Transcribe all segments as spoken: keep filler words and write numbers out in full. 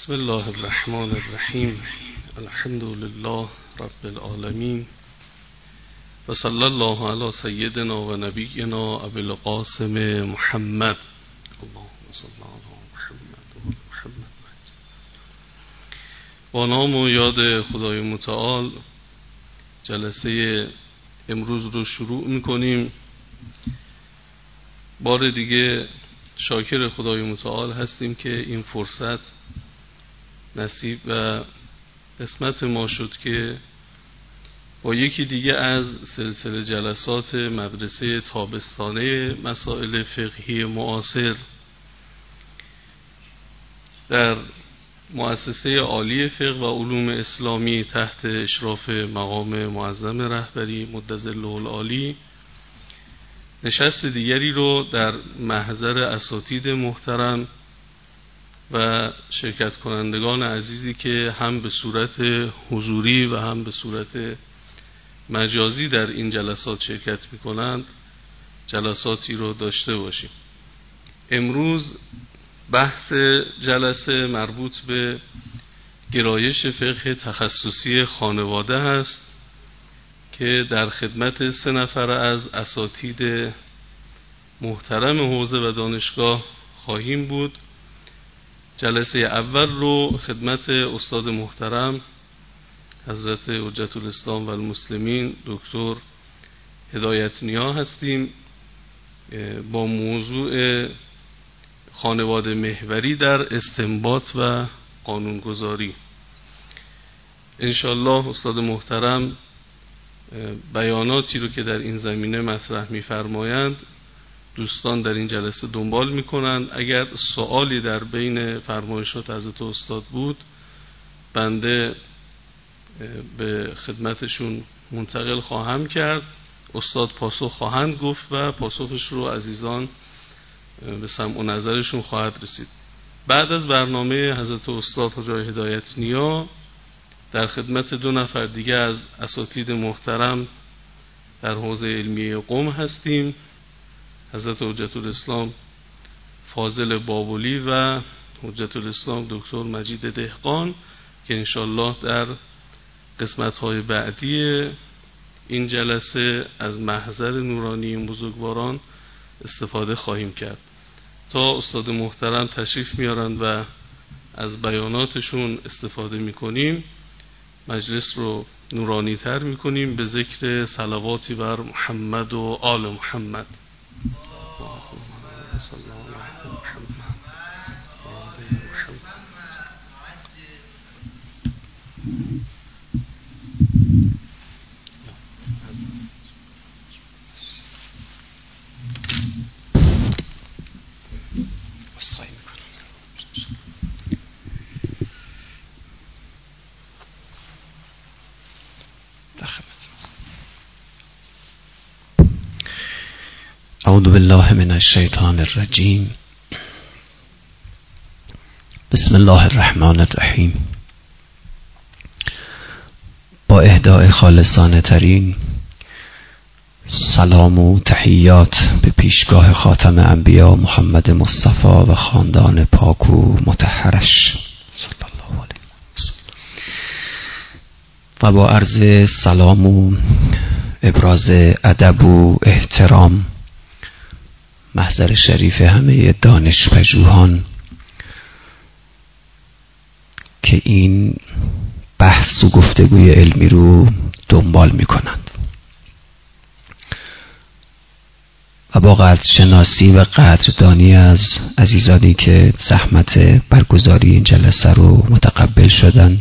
بسم الله الرحمن الرحیم. الحمد لله رب العالمین و صلی الله علی سیدنا و نبینا ابی القاسم محمد. اللهم صل علی محمد و محمد. با نام و یاد خدای متعال جلسه امروز رو شروع میکنیم. بار دیگه شاکر خدای متعال هستیم که این فرصت نصیب و قسمت ما شد که با یکی دیگه از سلسله جلسات مدرسه تابستانه مسائل فقهی معاصر در مؤسسه عالی فقه و علوم اسلامی تحت اشراف مقام معظم رهبری مدظله العالی نشست دیگری رو در محضر اساتید محترم و شرکت کنندگان عزیزی که هم به صورت حضوری و هم به صورت مجازی در این جلسات شرکت می‌کنند جلساتی رو داشته باشیم. امروز بحث جلسه مربوط به گرایش فقه تخصصی خانواده هست که در خدمت سه نفر از اساتید محترم حوزه و دانشگاه خواهیم بود. جلسه اول رو خدمت استاد محترم حضرت حجت الاسلام و المسلمین دکتر هدایت نیا هستیم با موضوع خانواده محوری در استنباط و قانونگذاری. انشالله استاد محترم بیاناتی رو که در این زمینه مطرح می‌فرمایند دوستان در این جلسه دنبال می‌کنند. اگر سوالی در بین فرمایشات حضرت استاد بود بنده به خدمتشون منتقل خواهم کرد. استاد پاسخ خواهند گفت و پاسخش رو عزیزان به سمع و نظرشون خواهد رسید. بعد از برنامه حضرت استاد حجای هدایت نیا در خدمت دو نفر دیگه از اساتید محترم در حوزه علمیه قم هستیم، حضرت حجت الاسلام فاضل بابلی و حجت الاسلام دکتر مجید دهقان که انشالله در قسمت‌های بعدی این جلسه از محضر نورانی این بزرگواران استفاده خواهیم کرد. تا استاد محترم تشریف میارند و از بیاناتشون استفاده میکنیم مجلس رو نورانی تر میکنیم به ذکر صلواتی بر محمد و آل محمد. اعوذ بالله من الشیطان الرجیم. بسم الله الرحمن الرحیم. با اهدای خالصانه ترین سلام و تحیات به پیشگاه خاتم انبیا محمد مصطفی و خاندان پاک و مطهرش صلی الله علیه وسلم و با عرض سلام و ابراز ادب و احترام محضر شریف همه دانشپژوهان که این بحث و گفتگوی علمی رو دنبال می کنند و با قدرشناسی و قدردانی از عزیزانی که زحمت برگزاری این جلسه رو متقبل شدن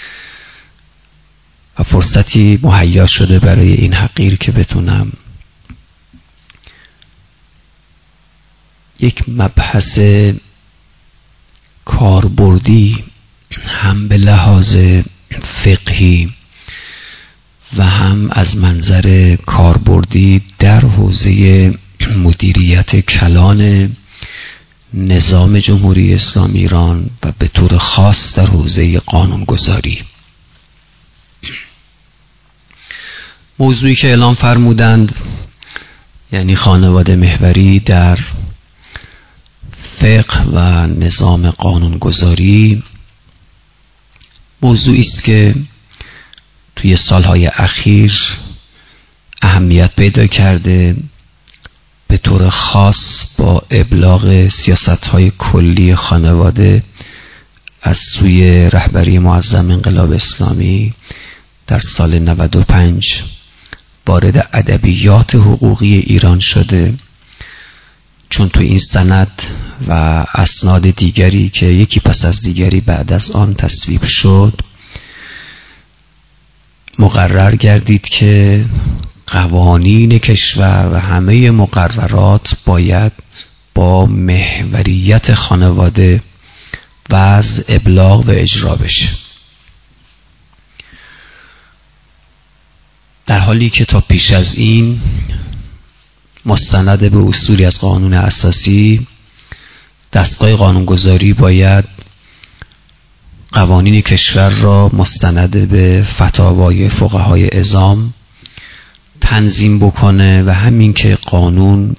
و فرصتی مهیا شده برای این حقیر که بتونم یک مبحث کاربردی هم به لحاظ فقهی و هم از منظر کاربردی در حوزه مدیریت کلان نظام جمهوری اسلامی ایران و به طور خاص در حوزه قانونگذاری، موضوعی که اعلام فرمودند یعنی خانواده محوری در فقه و نظام قانونگذاری موضوعی است که توی سالهای اخیر اهمیت پیدا کرده، به طور خاص با ابلاغ سیاست‌های کلی خانواده از سوی رهبری معظم انقلاب اسلامی در سال نود و پنج وارد ادبیات حقوقی ایران شده. چون تو این سند و اسناد دیگری که یکی پس از دیگری بعد از آن تصویب شد، مقرر گردید که قوانین کشور و همه مقررات باید با محوریت خانواده وضع، ابلاغ و اجرا بشه، در حالی که تا پیش از این مستند به اصولی از قانون اساسی دستگاه قانونگذاری باید قوانین کشور را مستند به فتاوای فقهای عظام تنظیم بکنه و همین که قانون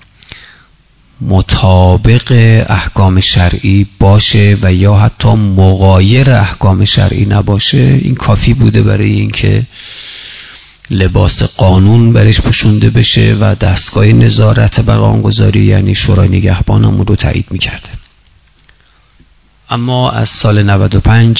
مطابق احکام شرعی باشه و یا حتی مغایر احکام شرعی نباشه، این کافی بوده برای اینکه لباس قانون برش پوشونده بشه و دستگاه نظارت بر قانونگذاری یعنی شورای نگهبان همون رو تایید میکرده. اما از سال نود و پنج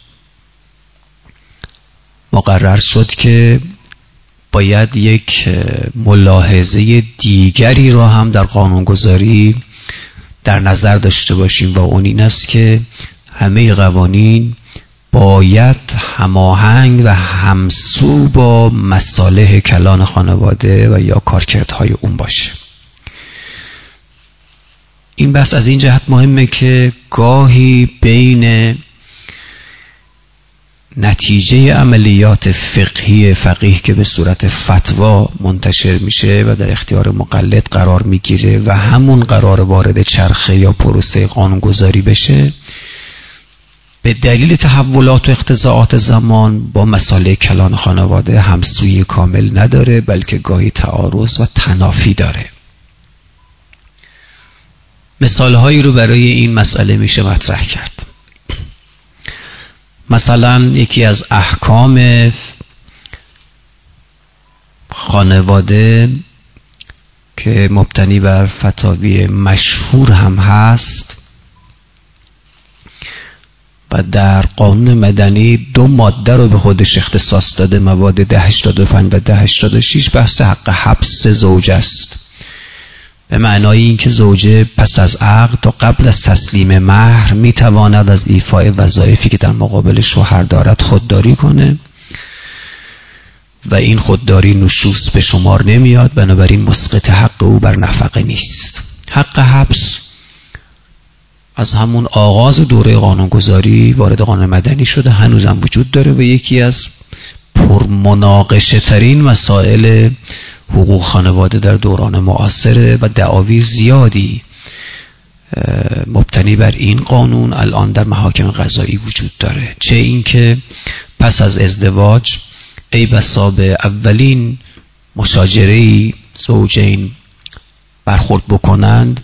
مقرر شد که باید یک ملاحظه دیگری را هم در قانونگذاری در نظر داشته باشیم و اون این است که همه قوانین باید هماهنگ و همسو با مصالح کلان خانواده و یا کارکردهای اون باشه. این بحث از این جهت مهمه که گاهی بین نتیجه عملیات فقهی فقیه که به صورت فتوا منتشر میشه و در اختیار مقلد قرار میگیره و همون قرار وارد چرخه یا پروسه قانونگذاری بشه، به دلیل تحولات و اقتضاعات زمان با مسائل کلان خانواده همسویی کامل نداره، بلکه گاهی تعارض و تنافی داره. مثالهایی رو برای این مسئله میشه مطرح کرد. مثلا یکی از احکام خانواده که مبتنی بر فتاوی مشهور هم هست و در قانون مدنی دو ماده رو به خودش اختصاص داده، مواد ده هشتاد و پنج و ده هشتاد و شش، بحث حق حبس زوجه است، به معنای اینکه زوجه پس از عقد تا قبل از تسلیم مهر میتواند از ایفای وظایفی که در مقابل شوهر دارد خودداری کنه و این خودداری نشوز به شمار نمیاد، بنابراین مسقط حق او بر نفقه نیست. حق حبس از همون آغاز دوره قانونگذاری وارد قانون مدنی شده، هنوزم وجود داره و یکی از پرمناقشه ترین مسائل حقوق خانواده در دوران معاصره و دعاوی زیادی مبتنی بر این قانون الان در محاکم قضایی وجود داره. چه اینکه پس از ازدواج ای بسا به اولین مشاجره‌ای زوجین برخورد بکنند،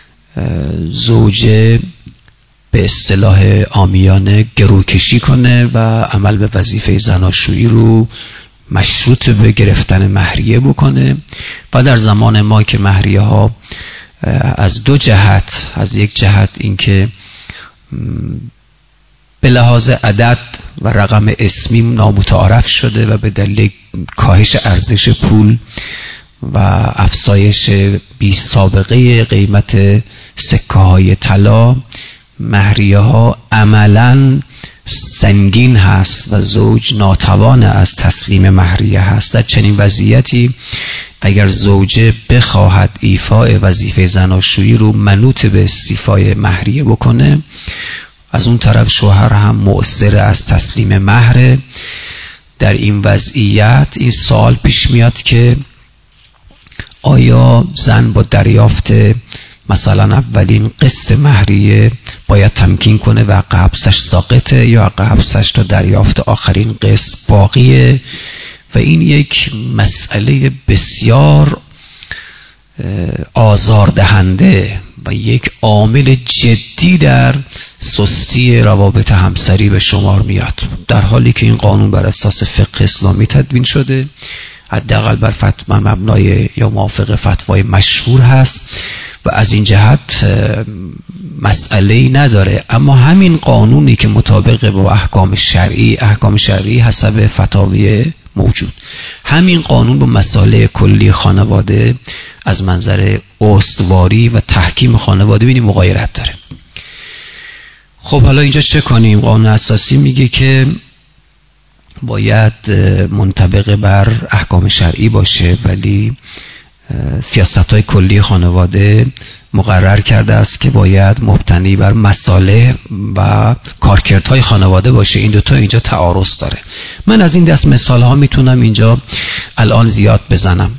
زوجه به اصطلاح عامیانه گروکشی کنه و عمل به وظیفه زناشویی رو مشروط به گرفتن مهریه بکنه و در زمان ما که مهریه ها از دو جهت، از یک جهت اینکه به لحاظ عدد و رقم اسمی نامتعارف شده و به دلیل کاهش ارزش پول و افزایش بی سابقه قیمت سکه های طلا، مهریه ها عملاً سنگین هست و زوج ناتوان از تسلیم مهریه هست. در چنین وضعیتی اگر زوجه بخواهد ایفای وظیفه زناشویی رو منوط به استیفای مهریه بکنه، از اون طرف شوهر هم مؤثر از تسلیم مهره. در این وضعیت این سوال پیش میاد که آیا زن با دریافت مثلا اولین قسط مهریه باید تمکین کنه و حق حبسش ساقطه یا حق حبسش تا دریافت آخرین قسط باقیه؟ و این یک مسئله بسیار آزاردهنده و یک عامل جدی در سستی روابط همسری به شمار میاد، در حالی که این قانون بر اساس فقه اسلامی تدوین شده، حداقل بر فتوا مبنای یا موافق فتوای مشهور هست و از این جهت مسئله‌ای نداره. اما همین قانونی که مطابق با احکام شرعی احکام شرعی حسب فتاوی موجود، همین قانون با مسائل کلی خانواده از منظر استواری و تحکیم خانواده ببینیم مغایرت داره. خب حالا اینجا چه کنیم؟ قانون اساسی میگه که باید منطبق بر احکام شرعی باشه، ولی سیاست‌های کلی خانواده مقرر کرده است که باید مبتنی بر مصالح و کارکردهای خانواده باشه. این دوتا اینجا تعارض داره. من از این دست مثال‌ها میتونم اینجا الان زیاد بزنم،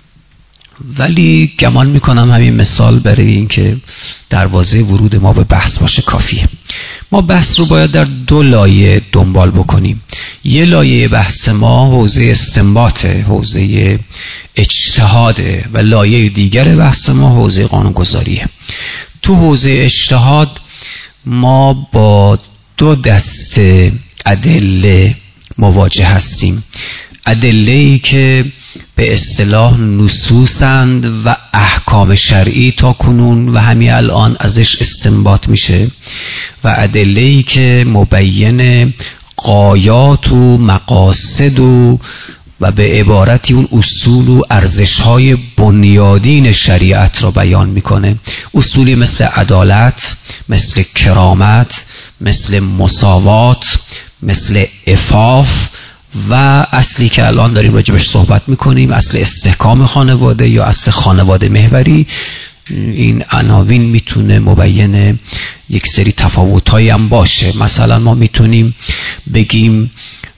ولی گمان میکنم همین مثال برای اینکه دروازه ورود ما به بحث باشه کافیه. ما بحث رو باید در دو لایه دنبال بکنیم. یه لایه بحث ما حوزه استنباطه، حوزه اجتهاده، و لایه دیگر بحث ما حوزه قانونگذاریه. تو حوزه اجتهاد ما با دو دسته ادله مواجه هستیم. ادله‌ای که به اصطلاح نصوصند و احکام شرعی تا کنون و همین الان ازش استنباط میشه، و ادله‌ای که مبین غایات و مقاصد و و به عبارتی اون اصول و ارزش‌های بنیادین شریعت را بیان میکنه. اصولی مثل عدالت، مثل کرامت، مثل مساوات، مثل عفاف، و اصلی که الان داریم راجبش صحبت میکنیم اصل استحکام خانواده یا اصل خانواده محوری. این عناوین میتونه مبین یک سری تفاوت‌هایی هم باشه. مثلا ما میتونیم بگیم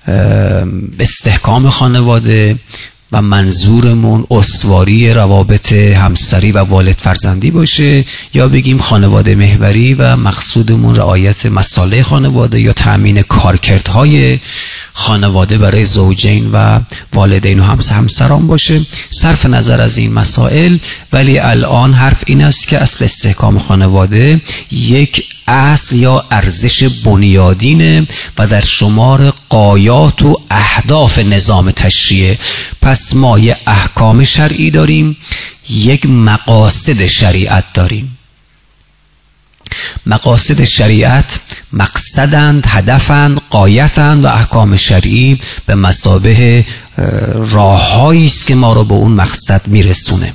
استحکام خانواده و منظورمون استواری روابط همسری و والد فرزندی باشه، یا بگیم خانواده محوری و مقصودمون رعایت مصالح خانواده یا تأمین کارکردهای خانواده برای زوجین و والدین و همسران باشه. صرف نظر از این مسائل، ولی الان حرف این است که اصل استحکام خانواده یک اصل یا ارزش بنیادینه و در شمار غایات و اهداف نظام تشریعه. پس ما یک احکام شرعی داریم، یک مقاصد شریعت داریم. مقاصد شریعت مقصدند، هدفند، غایتند، و احکام شرعی به مثابه راههایی است که ما رو به اون مقصد میرسونه.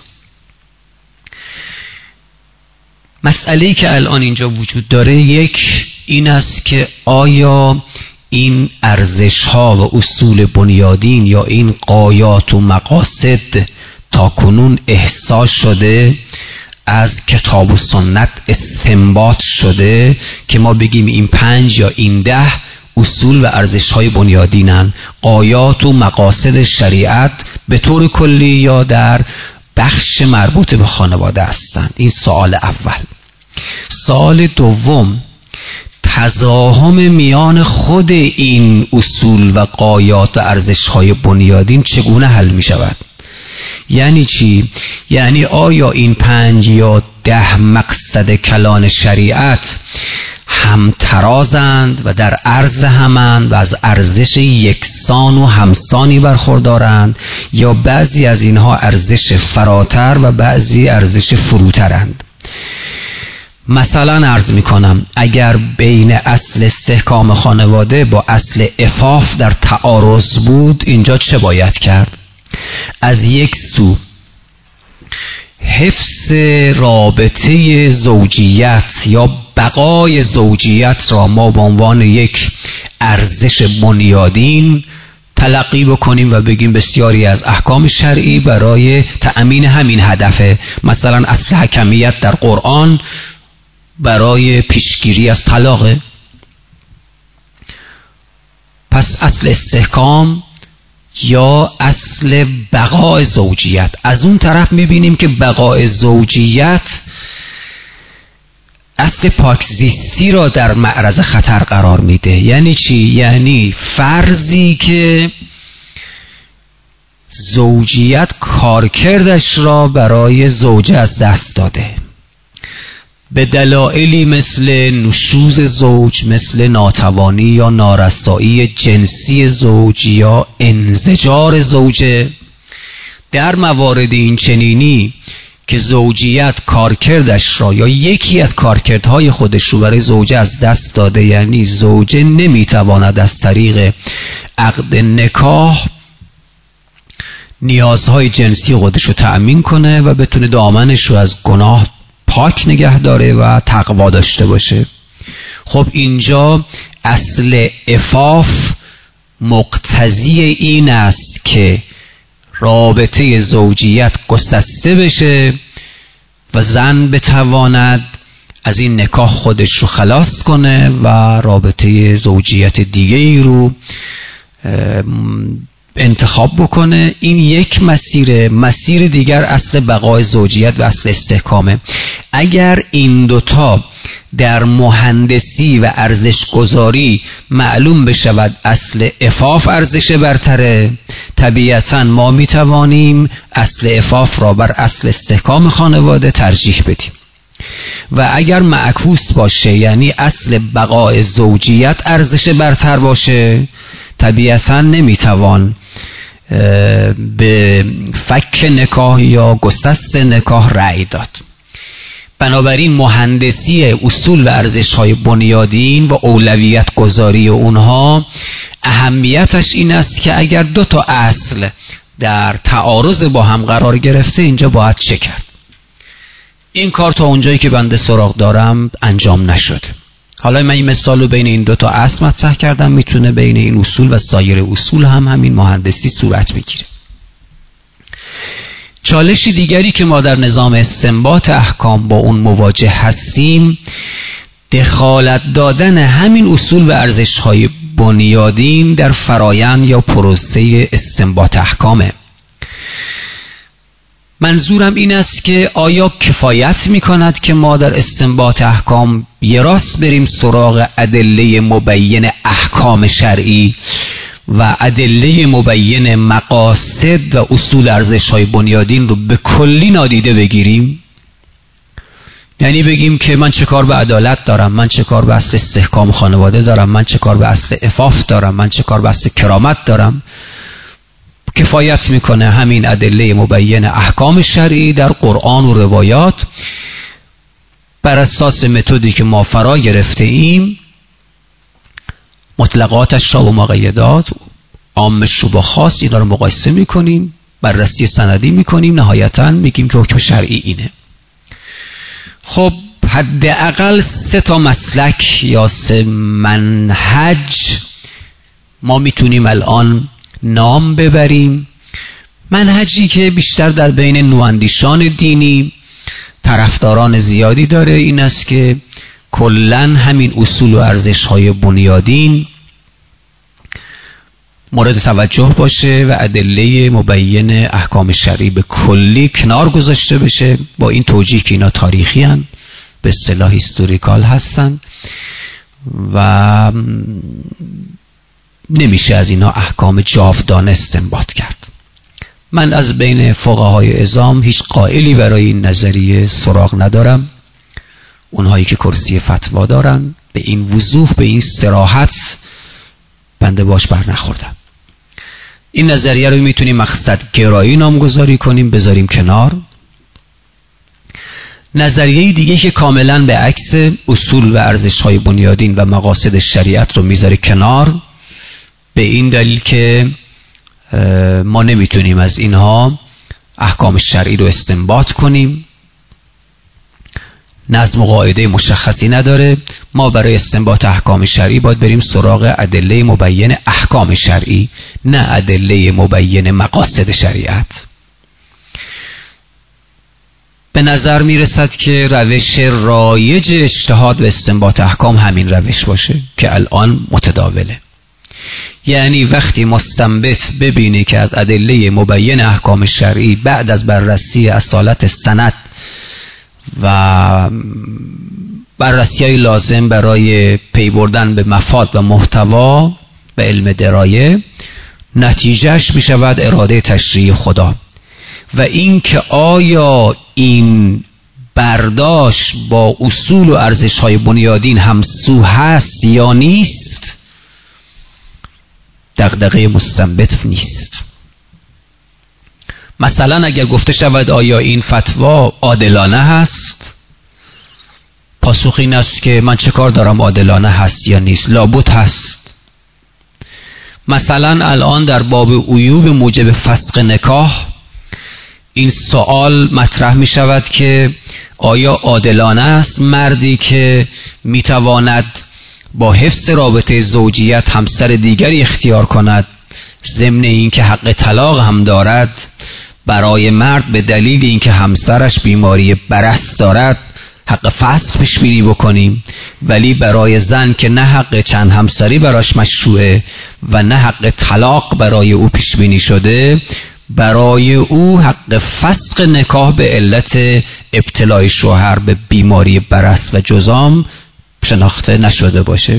مسئله‌ای که الان اینجا وجود داره یک این است که آیا این ارزش‌ها و اصول بنیادین یا این غایات و مقاصد تا کنون احساس شده، از کتاب و سنت استنباط شده که ما بگیم این پنج یا این ده اصول و ارزش‌های بنیادینن، غایات و مقاصد شریعت به طور کلی یا در بخش مربوط به خانواده هستند. این سوال اول. سوال دوم، تزاحم میان خود این اصول و غایات و ارزش‌های بنیادین چگونه حل می شود؟ یعنی چی؟ یعنی آیا این پنج یا ده مقصد کلان شریعت همترازند و در عرض همند و از ارزش یکسان و همسانی برخوردارند، یا بعضی از اینها ارزش فراتر و بعضی ارزش فروترند؟ مثلا عرض می کنم اگر بین اصل استحکام خانواده با اصل عفاف در تعارض بود، اینجا چه باید کرد؟ از یک سو حفظ رابطه زوجیت یا بقای زوجیت را ما به عنوان یک ارزش بنیادین تلقی بکنیم و بگیم بسیاری از احکام شرعی برای تأمین همین هدفه. مثلا اصل حکمیت در قرآن برای پیشگیری از طلاقه. پس اصل استحکام یا اصل بقای زوجیت. از اون طرف میبینیم که بقای زوجیت اصل پاکزیستی را در معرض خطر قرار میده. یعنی چی؟ یعنی فرضی که زوجیت کارکردش را برای زوجه از دست داده به دلایلی مثل نشوز زوج، مثل ناتوانی یا نارسایی جنسی زوج یا انزجار زوجه. در موارد این چنینی که زوجیت کارکردش را یا یکی از کارکردهای خودش رو برای زوجه از دست داده، یعنی زوجه نمیتواند از طریق عقد نکاح نیازهای جنسی خودش رو تأمین کنه و بتونه دامنش رو از گناه پاک نگه داره و تقوا داشته باشه. خب اینجا اصل عفاف مقتضی این است که رابطه زوجیت گسسته بشه و زن بتواند از این نکاح خودش رو خلاص کنه و رابطه زوجیت دیگه ای رو انتخاب بکنه. این یک مسیر. مسیر دیگر اصل بقای زوجیت و اصل استحکامه. اگر این دوتا در مهندسی و ارزش گذاری معلوم بشود اصل عفاف ارزش برتره، طبیعتا ما میتوانیم اصل عفاف را بر اصل استحکام خانواده ترجیح بدیم. و اگر معکوس باشه، یعنی اصل بقای زوجیت ارزش برتر باشه، طبیعتا نمیتوان به فک نکاح یا گسست نکاح رأی داد. بنابراین مهندسی اصول و ارزش‌های بنیادین و اولویت گذاری اونها اهمیتش این است که اگر دو تا اصل در تعارض با هم قرار گرفته، اینجا باید چه کرد. این کار تا اونجایی که بنده سراغ دارم انجام نشده. حالا من این مثال رو بین این دو تا اصل مطرح کردم، میتونه بین این اصول و سایر اصول هم همین مهندسی صورت بگیره. چالش دیگری که ما در نظام استنباط احکام با اون مواجه هستیم، دخالت دادن همین اصول و ارزش‌های بنیادین در فرایند یا پروسه استنباط احکامه. منظورم این است که آیا کفایت می‌کند که ما در استنباط احکام یه راست بریم سراغ ادله مبین احکام شرعی و ادله مبین مقاصد و اصول ارزش‌های بنیادین رو به کلی نادیده بگیریم؟ یعنی بگیم که من چه کار به عدالت دارم، من چه کار به اصل استحکام خانواده دارم، من چه کار به اصل عفاف دارم، من چه کار به اصل کرامت دارم. کفایت میکنه همین ادله مبین احکام شرعی در قرآن و روایات بر اساس متدی که ما فرا گرفته ایم، مطلقاتش را و مقیدات، عامش رو با خاص، اینا رو مقایسه میکنیم، بررسی سندی میکنیم، نهایتا میگیم که حکم شرعی اینه. خب حداقل سه تا مسلک یا سه منهج ما میتونیم الان نام ببریم. منهجی که بیشتر در بین نواندیشان دینی طرفداران زیادی داره این است که کلن همین اصول و ارزش‌های بنیادین مورد توجه باشه و ادله مبین احکام شرعی به کلی کنار گذاشته بشه، با این توجیه که اینا تاریخی هن، به اصطلاح هیستوریکال هستن و نمیشه از اینا احکام جاودانه استنباط کرد. من از بین فقهای عظام هیچ قائلی برای این نظریه سراغ ندارم. اونهایی که کرسی فتوا دارن به این وضوح، به این صراحت بنده باش بر نخوردم. این نظریه رو میتونیم مقصد گرایی نامگذاری کنیم، بذاریم کنار. نظریه دیگه که کاملا به عکس اصول و ارزش‌های بنیادین و مقاصد شریعت رو میذاره کنار، به این دلیل که ما نمیتونیم از اینها احکام شرعی رو استنباط کنیم، نظم و قاعده مشخصی نداره. ما برای استنباط احکام شرعی باید بریم سراغ ادله مبین احکام شرعی، نه ادله مبین مقاصد شریعت. به نظر میرسد که روش رایج اجتهاد و استنباط احکام همین روش باشه که الان متداوله. یعنی وقتی مستنبط ببینی که از ادله مبین احکام شرعی بعد از بررسی اصالت سند و بررسی های لازم برای پی بردن به مفاد و محتوا و علم درایه نتیجهش می شود اراده تشریعی خدا. و این که آیا این برداشت با اصول و ارزش‌های بنیادین همسو هست یا نیست، دغدغه مستنبط نیست. مثلا اگر گفته شود آیا این فتوا عادلانه هست، پاسخ این است که من چه کار دارم عادلانه هست یا نیست، لابد هست. مثلا الان در باب عیوب موجب فسخ نکاح این سوال مطرح می شود که آیا عادلانه است مردی که می تواند با حفظ رابطه زوجیت همسر دیگری اختیار کند، ضمن اینکه حق طلاق هم دارد، برای مرد به دلیل اینکه همسرش بیماری برص دارد حق فسخ پیش بینی بکنیم، ولی برای زن که نه حق چند همسری براش مشروعه و نه حق طلاق برای او پیش بینی شده، برای او حق فسخ نکاح به علت ابتلای شوهر به بیماری برص و جذام شناخته نشده باشه.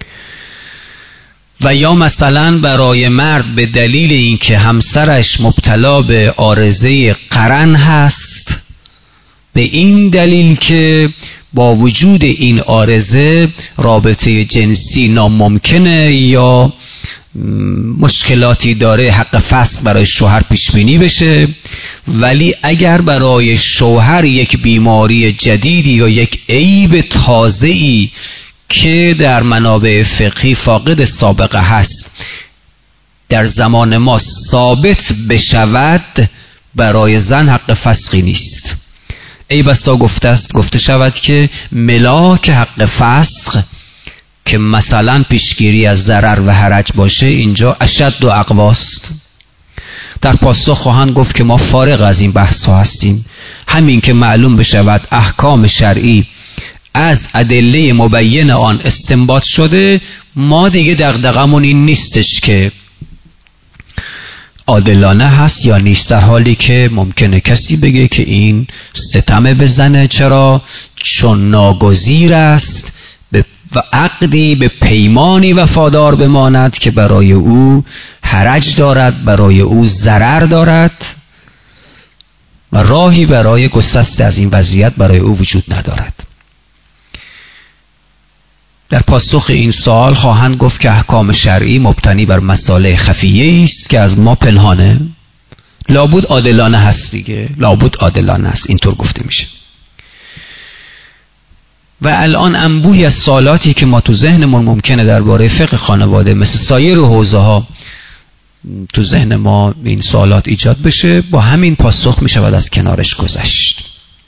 و یا مثلا برای مرد به دلیل اینکه همسرش مبتلا به عارضه قرن هست، به این دلیل که با وجود این عارضه رابطه جنسی ناممکنه یا مشکلاتی داره، حق فسخ برای شوهر پیش بینی بشه. ولی اگر برای شوهر یک بیماری جدیدی یا یک عیب تازه‌ای که در منابع فقهی فاقد سابقه هست در زمان ما ثابت بشود، برای زن حق فسخی نیست. ای بسا گفته است گفته شود که ملاک حق فسخ که مثلا پیشگیری از ضرر و حرج باشه اینجا اشد و اقواست. در پاسخ خواهند گفت که ما فارغ از این بحث ها هستیم، همین که معلوم بشود احکام شرعی از ادله مبین آن استنباط شده، ما دیگه دغدغمون این نیستش که عادلانه هست یا نیست، در حالی که ممکنه کسی بگه که این ستمه بزنه. چرا؟ چون ناگزیر است به عقدی به پیمانی وفادار بماند که برای او حرج دارد، برای او ضرر دارد و راهی برای گسست از این وضعیت برای او وجود ندارد. در پاسخ این سوال خواهند گفت که احکام شرعی مبتنی بر مصالح خفیه است که از ما پنهانه، لابد عادلانه هست دیگه، لابد عادلانه است، اینطور گفته میشه. و الان انبوهی از سوالاتی که ما تو ذهنمون ممکنه درباره فقه خانواده مثل سایر حوزه ها تو ذهن ما این سوالات ایجاد بشه، با همین پاسخ میشود از کنارش گذشت.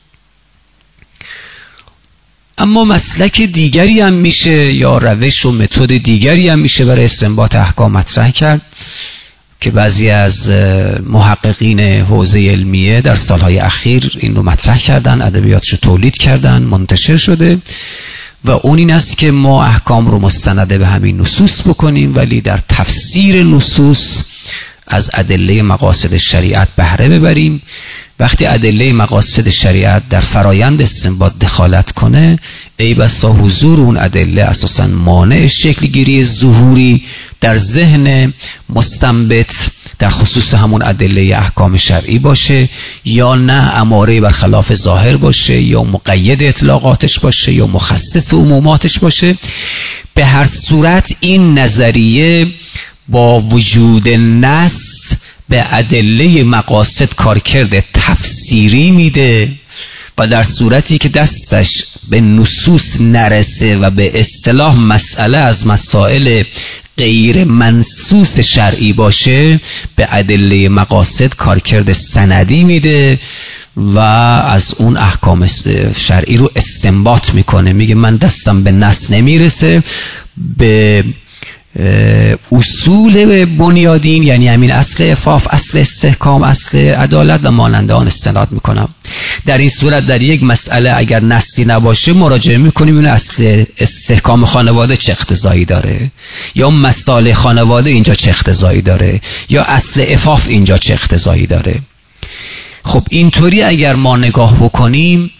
اما مسلک دیگری هم میشه یا روش و متد دیگری هم میشه برای استنباط احکام مطرح کرد که بعضی از محققین حوزه علمیه در سالهای اخیر این رو مطرح کردن، ادبیاتشو تولید کردن، منتشر شده، و اون این است که ما احکام رو مستنده به همین نصوص بکنیم، ولی در تفسیر نصوص از ادله مقاصد شریعت بهره ببریم. وقتی ادله مقاصد شریعت در فرایند استنباط دخالت کنه، ای بسا حضور اون ادله اساساً مانع شکل گیری ظهوری در ذهن مستنبط در خصوص همون ادله احکام شرعی باشه، یا نه اماره بر خلاف ظاهر باشه، یا مقید اطلاقاتش باشه، یا مخصص عموماتش باشه. به هر صورت این نظریه با وجود نص به ادله مقاصد کارکرد تفسیری میده و در صورتی که دستش به نصوص نرسه و به اصطلاح مسئله از مسائل غیر منصوص شرعی باشه، به ادله مقاصد کارکرد سندی میده و از اون احکام شرعی رو استنباط میکنه. میگه من دستم به نص نمیرسه، به اصول بنیادین یعنی همین اصل عفاف، اصل استحکام، اصل عدالت و مانند آن استناد میکنم. در این صورت در یک مسئله اگر نصی نباشه مراجعه میکنیم این اصل استحکام خانواده چه اقتضایی داره، یا مصالح خانواده اینجا چه اقتضایی داره، یا اصل عفاف اینجا چه اقتضایی داره. خب اینطوری اگر ما نگاه بکنیم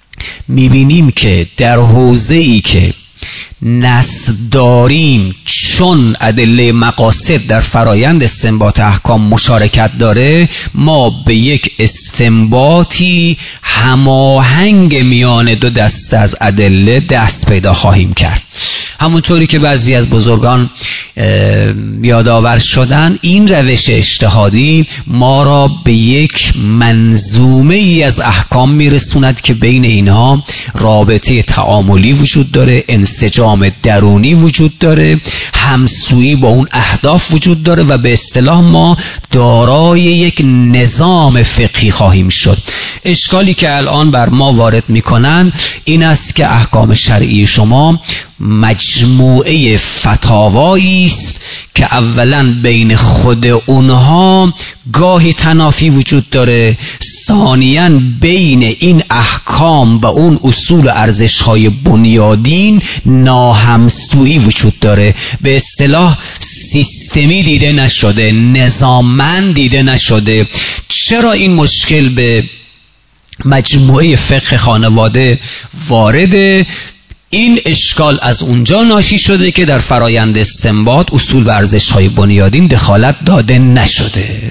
میبینیم که در حوزه‌ای که نص داریم چون ادله مقاصد در فرایند استنباط احکام مشارکت داره، ما به یک استنباطی هماهنگ میان دو دسته از ادله دست پیدا خواهیم کرد. همونطوری که بعضی از بزرگان یادآور شدن، این روش اجتهادی ما را به یک منظومه ای از احکام میرسوند که بین اینها رابطه تعاملی وجود داره، انسجام درونی وجود داره، همسویی با اون اهداف وجود داره و به اصطلاح ما دارای یک نظام فقهی خواهیم شد. اشکالی که الان بر ما وارد میکنن این است که احکام شرعی شما مجموعه فتاوایی است که اولا بین خود اونها گاهی تنافی وجود داره، ثانیاً بین این احکام و اون اصول و ارزش‌های بنیادین ناهمسویی وجود داره. به اصطلاح سیستمی دیده نشده، نظاممند دیده نشده. چرا این مشکل به مجموعه فقه خانواده وارده؟ این اشکال از اونجا ناشی شده که در فرایند استنباط اصول و ارزش‌های بنیادین دخالت داده نشده.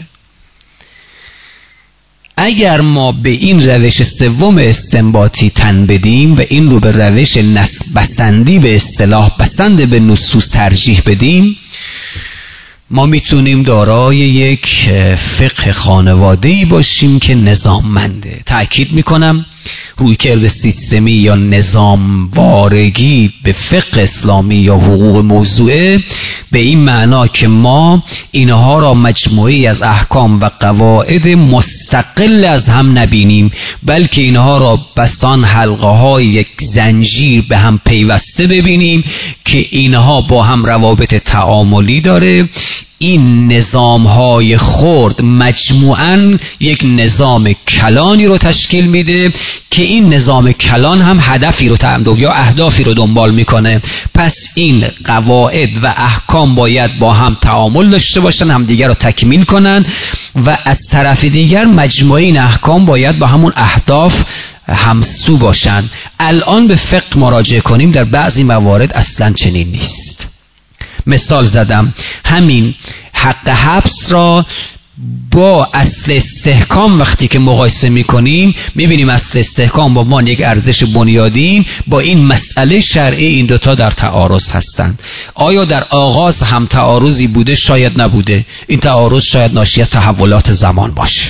اگر ما به این روش سوم استنباطی تن بدیم و این رو به روش نسب‌بسندی به اصطلاح بسند به نصوص ترجیح بدیم، ما میتونیم دارای یک فقه خانواده‌ای باشیم که نظاممنده. تأکید میکنم رویکرد سیستمی یا نظام وارگی به فقه اسلامی یا حقوق موضوعه به این معنا که ما اینها را مجموعی از احکام و قواعد مستقل از هم نبینیم، بلکه اینها را بسان حلقه های یک زنجیر به هم پیوسته ببینیم که اینها با هم روابط تعاملی داره. این نظام های خرد مجموعاً یک نظام کلانی رو تشکیل میده که این نظام کلان هم هدفی رو تعمد یا اهدافی رو دنبال میکنه. پس این قواعد و احکام باید با هم تعامل داشته باشن، هم دیگر رو تکمیل کنن و از طرف دیگر مجموعه این احکام باید با همون اهداف همسو باشن. الان به فقه مراجعه کنیم در بعضی موارد اصلا چنین نیست. مثال زدم، همین حق حبس را با اصل استحکام وقتی که مقایسه میکنیم میبینیم اصل استحکام با عنوان یک ارزش بنیادین با این مسئله شرعی این دوتا در تعارض هستند. آیا در آغاز هم تعارضی بوده؟ شاید نبوده. این تعارض شاید ناشی از تحولات زمان باشه.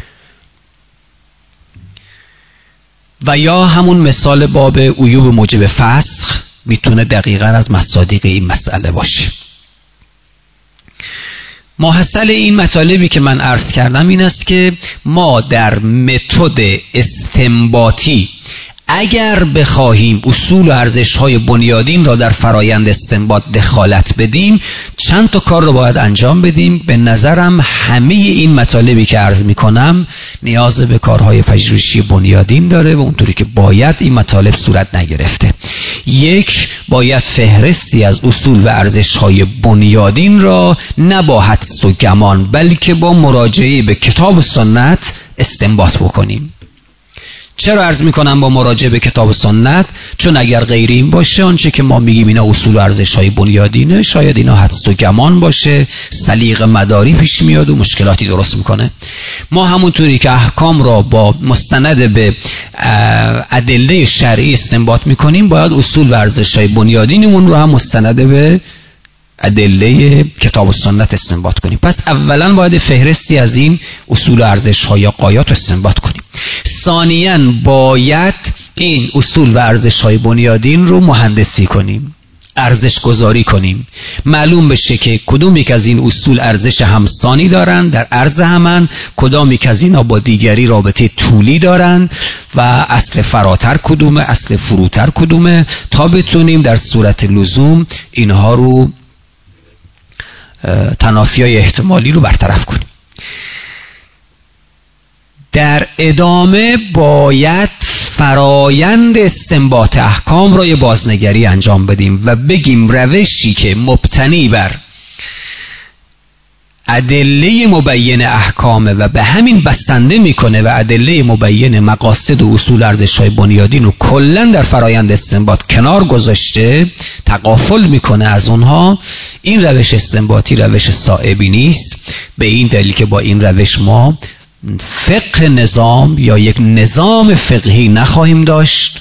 و یا همون مثال باب عیوب موجب فسخ میتونه دقیقاً از مصادیق این مسئله باشه. ماحصل این مطالبی که من عرض کردم این است که ما در متد استنباطی اگر بخواهیم اصول و ارزش‌های بنیادین را در فرایند استنباط دخالت بدیم، چند تا کار رو باید انجام بدیم. به نظرم همه این مطالبی که عرض می‌کنم نیاز به کارهای پژوهشی بنیادین داره و اونطوری که باید این مطالب صورت نگرفته. یک، باید فهرستی از اصول و ارزش‌های بنیادین را نه با حدس و گمان بلکه با مراجعه به کتاب و سنت استنباط بکنیم. چرا عرض میکنم با مراجعه به کتاب و سنت؟ چون اگر غیر این باشه، آنچه که ما میگیم اینا اصول و ارزش‌های بنیادینه، شاید اینا حدس و گمان باشه، سلیقه مداری پیش میاد و مشکلاتی درست میکنه. ما همونطوری که احکام را با مستند به ادله شرعی استنباط میکنیم، باید اصول و ارزش‌های بنیادینمون رو هم مستند به ادله کتاب و سنت استنباط کنیم. پس اولا باید فهرستی از این اصول و ارزش‌ها یا قایات استنباط کنیم. ثانیاً باید این اصول و ارزش‌های بنیادین رو مهندسی کنیم، ارزش گذاری کنیم، معلوم بشه که کدومی که از این اصول ارزش همسانی دارن در عرض همن، کدامی که از اینا با دیگری رابطه طولی دارن و اصل فراتر کدومه، اصل فروتر کدومه، تا بتونیم در صورت لزوم اینها رو تنافی‌های احتمالی رو برطرف کنیم. در ادامه باید فرایند استنباط احکام را یه بازنگری انجام بدیم و بگیم روشی که مبتنی بر ادله مبین احکامه و به همین بستنده میکنه و ادله مبین مقاصد و اصول ارزش‌های بنیادین رو کلا در فرایند استنباط کنار گذاشته، تغافل میکنه از اونها، این روش استنباطی روش صائبی نیست. به این دلیل که با این روش ما فقه نظام یا یک نظام فقهی نخواهیم داشت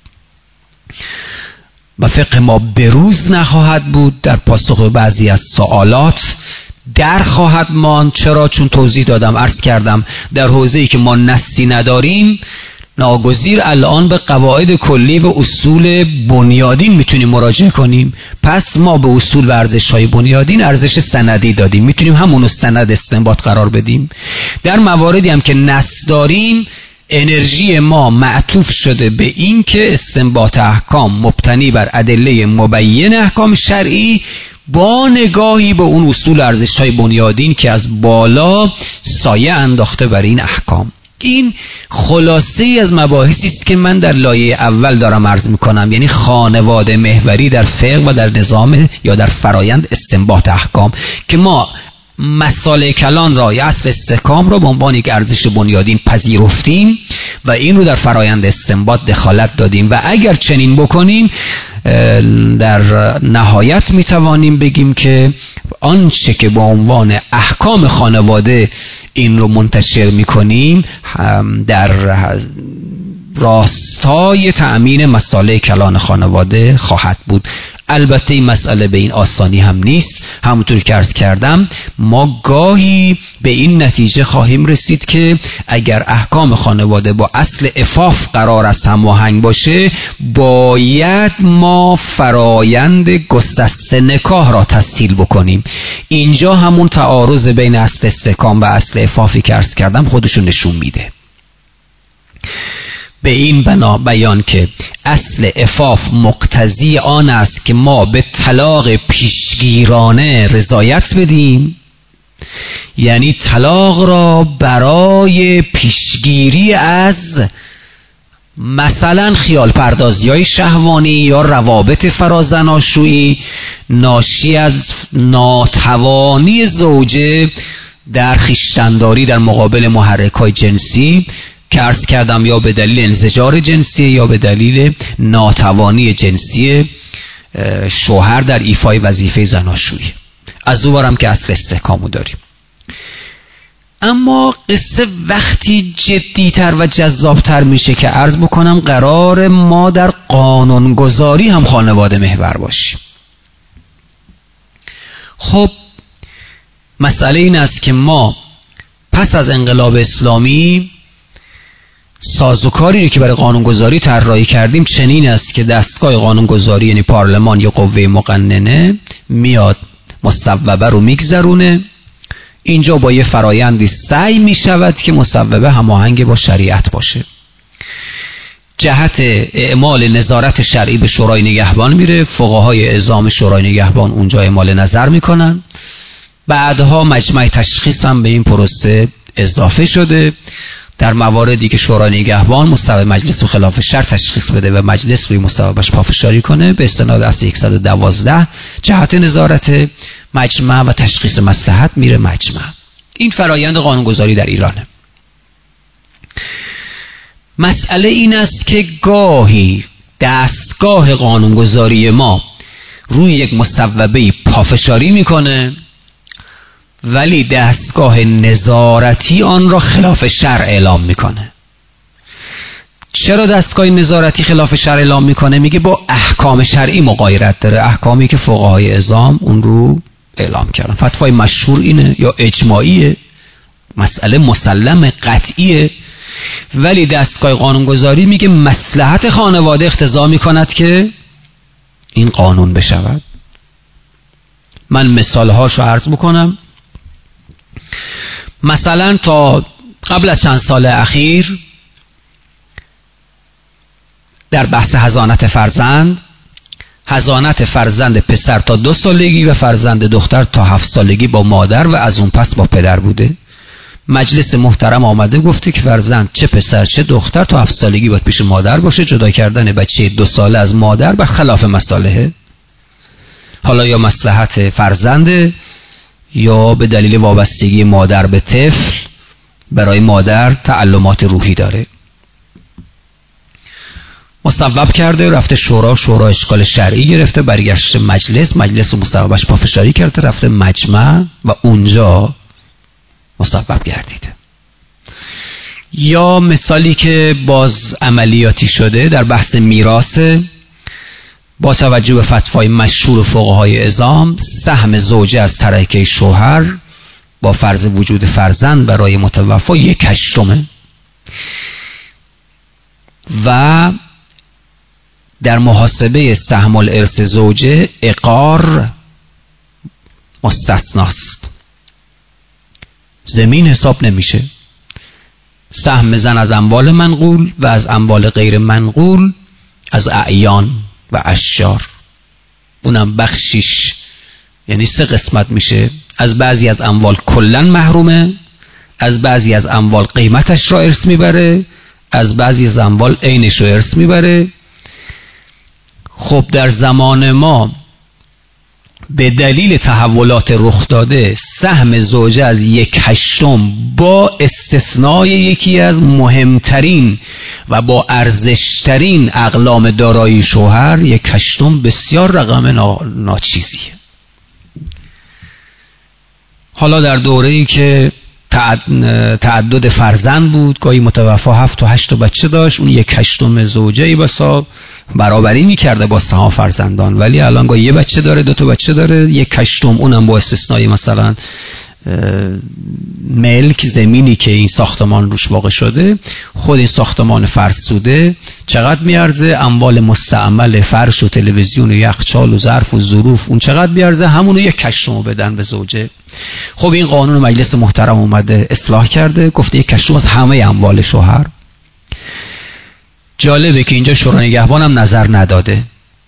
و فقه ما بروز نخواهد بود، در پاسخ به بعضی از سوالات در خواهد ماند. چرا؟ چون توضیح دادم، عرض کردم در حوزه‌ای که ما نصی نداریم ناگزیر الان به قواعد کلی و اصول بنیادین میتونیم مراجعه کنیم. پس ما به اصول و ارزش‌های بنیادین ارزش سندی دادیم، میتونیم همون سند استنباط قرار بدیم. در مواردی هم که نص داریم انرژی ما معطوف شده به این که استنباط احکام مبتنی بر ادله مبین احکام شرعی با نگاهی به اون اصول ارزش‌های بنیادین که از بالا سایه انداخته بر این احکام. این خلاصه ای از مباحثی است که من در لایه اول دارم عرض میکنم، یعنی خانواده محوری در فقه و در نظام یا در فرایند استنباط احکام، که ما مسائل کلان را یا اصل استحکام را به عنوان یک ارزش بنیادین پذیرفتیم و این رو در فرایند استنباط دخالت دادیم و اگر چنین بکنیم در نهایت میتوانیم بگیم که آنچه که با عنوان احکام خانواده این رو منتشر میکنیم در راستای تأمین مصالح کلان خانواده خواهد بود. البته این مسئله به این آسانی هم نیست. همونطور که عرض کردم ما گاهی به این نتیجه خواهیم رسید که اگر احکام خانواده با اصل عفاف قرار است هماهنگ باشه، باید ما فرایند گسسته نکاح را تسهیل بکنیم. اینجا همون تعارض بین اصل استحکام و اصل عفافی که عرض کردم خودشون نشون میده. به این بنا بیان که اصل عفاف مقتضی آن است که ما به طلاق پیشگیرانه رضایت بدیم، یعنی طلاق را برای پیشگیری از مثلا خیال پردازی های شهوانی یا روابط فرازناشویی ناشی از ناتوانی زوجه در خویشتن‌داری در مقابل محرک های جنسی که عرض کردم یا به دلیل انزجار جنسی یا به دلیل ناتوانی جنسی شوهر در ایفای وظیفه زناشویی. از اون برم که اصل استحکامو داریم. اما قصه وقتی جدیتر و جذابتر میشه که عرض بکنم قرار ما در قانونگذاری هم خانواده محور باشیم. خب مسئله این است که ما پس از انقلاب اسلامی سازوکاری که برای قانونگذاری طراحی کردیم چنین است که دستگاه قانونگذاری یعنی پارلمان یا قوه مقننه میاد مصوبه رو میگذرونه، اینجا با یه فرایندی سعی میشود که مصوبه هماهنگ با شریعت باشه. جهت اعمال نظارت شرعی به شورای نگهبان میره، فقهای اعزام شورای نگهبان اونجا اعمال نظر میکنن، بعدها مجمع تشخیص هم به این پروسه اضافه شده. در مواردی که شورای نگهبان مصوبه مجلس و خلاف شرع تشخیص بده و مجلس روی مصوبهش پافشاری کنه، به استناد اصل صد و دوازده جهت نظارت مجمع و تشخیص مصلحت میره مجمع. این فرایند قانونگذاری در ایرانه. مسئله این است که گاهی دستگاه قانونگذاری ما روی یک مصوبه پافشاری میکنه ولی دستگاه نظارتی آن را خلاف شرع اعلام میکنه. چرا دستگاه نظارتی خلاف شرع اعلام میکنه؟ میگه با احکام شرعی مغایرت داره، احکامی که فقهای اعزام اون رو اعلام کردن. فتوای مشهور اینه یا اجماعیه، مسئله مسلم قطعیه، ولی دستگاه قانونگذاری میگه مصلحت خانواده اقتضا میکند که این قانون بشود. من مثالهاشو عرض بکنم. مثلا تا قبل از چند سال اخیر در بحث حضانت فرزند، حضانت فرزند پسر تا دو سالگی و فرزند دختر تا هفت سالگی با مادر و از اون پس با پدر بوده. مجلس محترم آمده گفته که فرزند چه پسر چه دختر تا هفت سالگی باید پیش مادر باشه. جدا کردن بچه دو ساله از مادر بر خلاف مصالحه. حالا یا مصلحت فرزنده یا به دلیل وابستگی مادر به طفل برای مادر تعلمات روحی داره. مصوب کرده، رفته شورا، شورا اشکال شرعی گرفته، برگشته مجلس، مجلس مصوبش پافشاری کرده، رفته مجمع و اونجا مصوب گردیده. یا مثالی که باز عملیاتی شده در بحث میراث، با توجه به فتوای مشهور فقهای عظام، سهم زوجه از ترکه شوهر با فرض وجود فرزند برای متوفی یک هشتمه و در محاسبه سهم الارث زوجه عقار مستثناست، زمین حساب نمیشه. سهم زن از اموال منقول و از اموال غیر منقول از اعیان و اشجار، اونم بخشیش یعنی سه قسمت میشه. از بعضی از اموال کلن محرومه، از بعضی از اموال قیمتش را ارث میبره، از بعضی از اموال عینش را ارث میبره. خب در زمان ما به دلیل تحولات رخ داده سهم زوجه از یک هشتم با استثنای یکی از مهمترین و با ارزشترین اقلام دارایی شوهر، یک هشتم بسیار رقم ناچیزیه. حالا در دوره‌ای که تعدد فرزند بود، گاهی متوفا هفت و هشت بچه داشت، اون یک هشتم زوجه ای بسا برابری میکرده با سهام فرزندان، ولی الان گاهی یه بچه داره، دو تا بچه داره، یک هشتم، اونم با استثنای مثلا ملک، زمینی که این ساختمان روش واقع شده، خود این ساختمان فرسوده چقدر میارزه، اموال مستعمل فرش و تلویزیون و یخچال و ظرف و ظروف اون چقدر میارزه، همونو یک هشتم بدن به زوجه. خب این قانون مجلس محترم اومده اصلاح کرده، گفته یک هشتم از همه اموال شوهر. جالبه که اینجا شورای نگهبان هم نظر نداده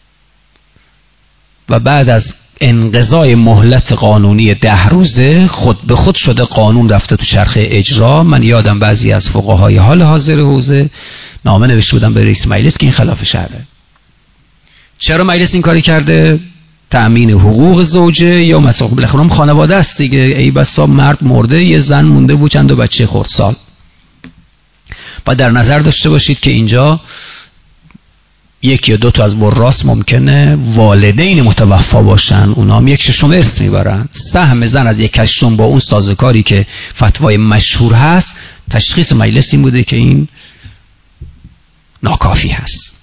و بعد از انقضای مهلت قانونی ده روزه خود به خود شده قانون، رفته تو چرخه اجرا. من یادم بعضی از فقهای حال حاضر حوزه نامه نوشته بودم به رئیس مجلس که این خلاف شرعه. چرا مجلس این کاری کرده؟ تأمین حقوق زوجه یا مثلا بالاخره خانواده است دیگه، ای بسا مرد مرده، یه زن مونده بود، چند تا بچه خردسال. و در نظر داشته باشید که اینجا یکی یا دو تا از وراث ممکنه والدین متوفا باشن، اونا هم یک ششم ارث میبرن. سهم زن از یک هشتم با اون سازگاری که فتوای مشهور هست، تشخیص مجلس این بوده که این ناکافی هست.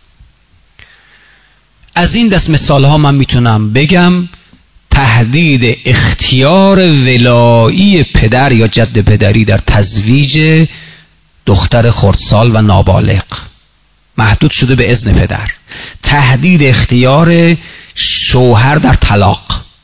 از این دست مثال ها من میتونم بگم تهدید اختیار ولایی پدر یا جد پدری در تزویج دختر خردسال و نابالغ محدود شده به اذن پدر. تهدید اختیار شوهر در طلاق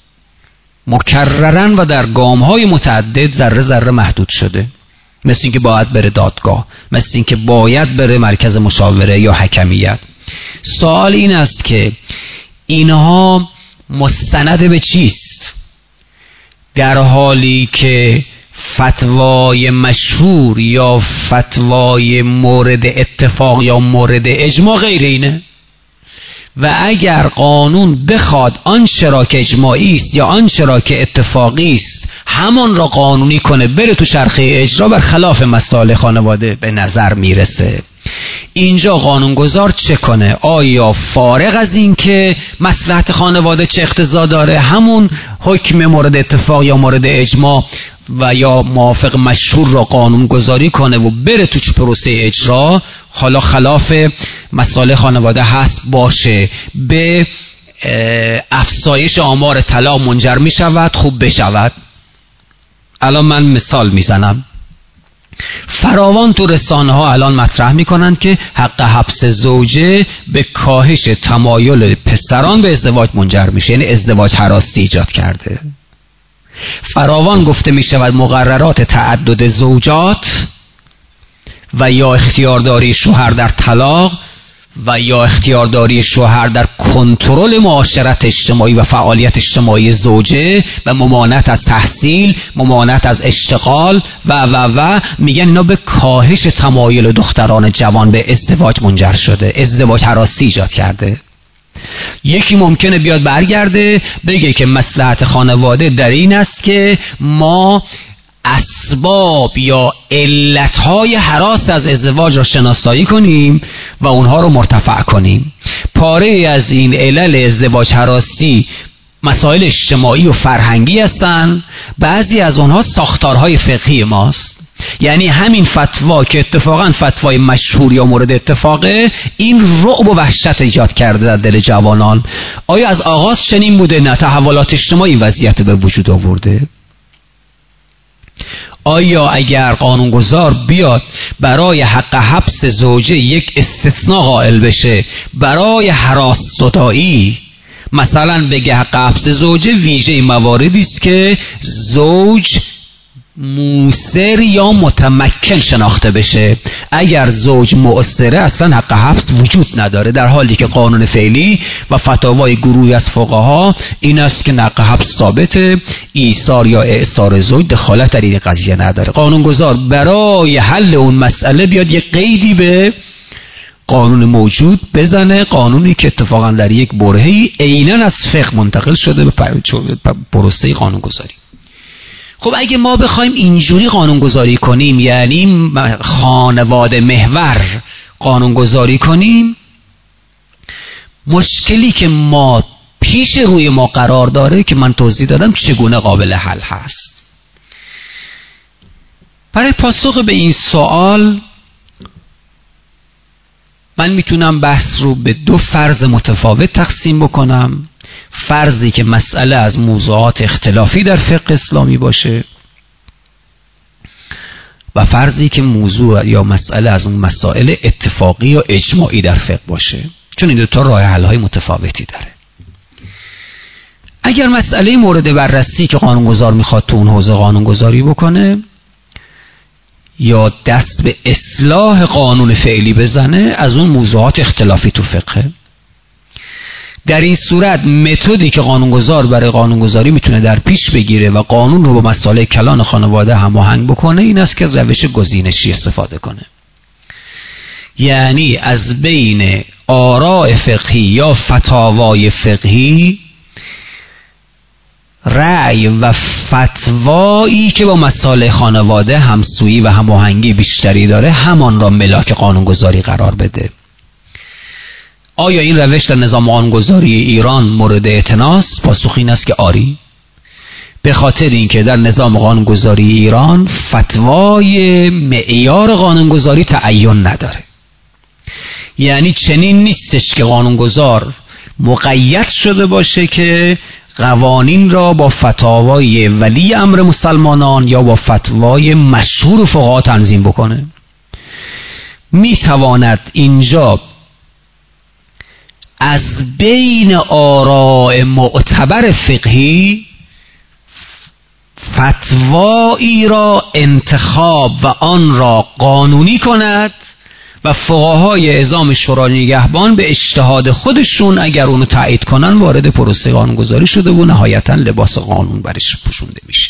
مکررن و در گام‌های متعدد ذره ذره محدود شده، مثل اینکه باید بره دادگاه، مثل اینکه باید بره مرکز مشاوره یا حکمیت. سوال این است که اینها مستند به چیست؟ در حالی که فتوای مشهور یا فتوای مورد اتفاق یا مورد اجماع غیر اینه. و اگر قانون بخواد آنچه را که اجماعی است یا آنچه را که اتفاقی است همان را قانونی کنه، بره تو چرخه اجرا، بر خلاف مصالح خانواده به نظر میرسه. اینجا قانونگذار چه کنه؟ آیا فارغ از این که مصلحت خانواده چه اقتضا داره، همون حکم مورد اتفاق یا مورد اجماع و یا موافق مشهور را قانون گذاری کنه و بره تو پروسه اجرا، حالا خلاف مصالح خانواده هست باشه، به افزایش آمار طلاق منجر می شود، خوب بشود. الان من مثال میزنم. فراوان تو رسانه ها الان مطرح میکنند که حق حبس زوجه به کاهش تمایل پسران به ازدواج منجر میشه، یعنی ازدواج هراستی ایجاد کرده. فراوان گفته میشود مقررات تعدد زوجات و یا اختیارداری شوهر در طلاق و یا اختیارداری شوهر در کنترل معاشرت اجتماعی و فعالیت اجتماعی زوجه و ممانعت از تحصیل، ممانعت از اشتغال و و و میگن اینا به کاهش تمایل دختران جوان به ازدواج منجر شده، ازدواج هراسی ایجاد کرده. یکی ممکنه بیاد برگرده بگه که مصلحت خانواده در این است که ما اسباب یا علتهای هراس از ازدواج را شناسایی کنیم و اونها رو مرتفع کنیم. پاره از این علل ازدواج هراسی مسائل اجتماعی و فرهنگی هستند، بعضی از اونها ساختارهای فقهی ماست. یعنی همین فتوا که اتفاقا فتوای مشهور یا مورد اتفاقه، این رعب و وحشت ایجاد کرده در دل جوانان. آیا از آغاز چنین بوده؟ نه، تحولات اجتماعی این وضعیت به وجود آورده. آیا اگر قانونگذار بیاد برای حق حبس زوجه یک استثناء قائل بشه، برای هراس زدایی مثلا بگه حق حبس زوجه ویژه مواردی است که زوج موسر یا متمکن شناخته بشه، اگر زوج مؤثره اصلا حق حبس وجود نداره، در حالی که قانون فعلی و فتاوای گروهی از فقها این است که حق حبس ثابته، ایثار یا اعصار زوج دخالت در این قضیه نداره. قانونگذار برای حل اون مسئله بیاد یک قیدی به قانون موجود بزنه، قانونی که اتفاقا در یک برهه‌ای عیناً از فقه منتقل شده به پروسه قانونگذاری. خب اگه ما بخوایم اینجوری قانونگذاری کنیم، یعنی خانواده محور قانونگذاری کنیم، مشکلی که ما پیش روی ما قرار داره که من توضیح دادم چگونه قابل حل هست. برای پاسخ به این سوال من میتونم بحث رو به دو فرض متفاوت تقسیم بکنم. فرضی که مسئله از موضوعات اختلافی در فقه اسلامی باشه و فرضی که موضوع یا مسئله از اون مسائل اتفاقی یا اجماعی در فقه باشه، چون این دو تا راه حل های متفاوتی داره. اگر مسئله مورد بررسی که قانونگذار میخواد تو اون حوزه قانونگذاری بکنه یا دست به اصلاح قانون فعلی بزنه، از اون موضوعات اختلافی تو فقه، در این صورت متدی که قانونگذار برای قانونگذاری میتونه در پیش بگیره و قانون رو با مسائل کلان خانواده هماهنگ بکنه این است که روش گزینشی استفاده کنه. یعنی از بین آراء فقهی یا فتاوای فقهی رأی و فتوایی که با مسائل خانواده همسویی و هماهنگی بیشتری داره همان را ملاک قانونگذاری قرار بده. آیا این روش در نظام قانونگذاری ایران مورد اعتناست؟ پاسخ این است که آری، به خاطر اینکه در نظام قانونگذاری ایران فتوای معیار قانونگذاری تعین نداره. یعنی چنین نیستش که قانونگذار مقید شده باشه که قوانین را با فتاوای ولی امر مسلمانان یا با فتوای مشهور فقها تنظیم بکنه. میتواند اینجا از بین آراء معتبر فقهی فتوایی را انتخاب و آن را قانونی کند و فقهای اعظام شورای نگهبان به اجتهاد خودشون اگر اونو تایید کنن وارد پروسه قانونگذاری شده و نهایتا لباس قانون برش پوشونده میشه.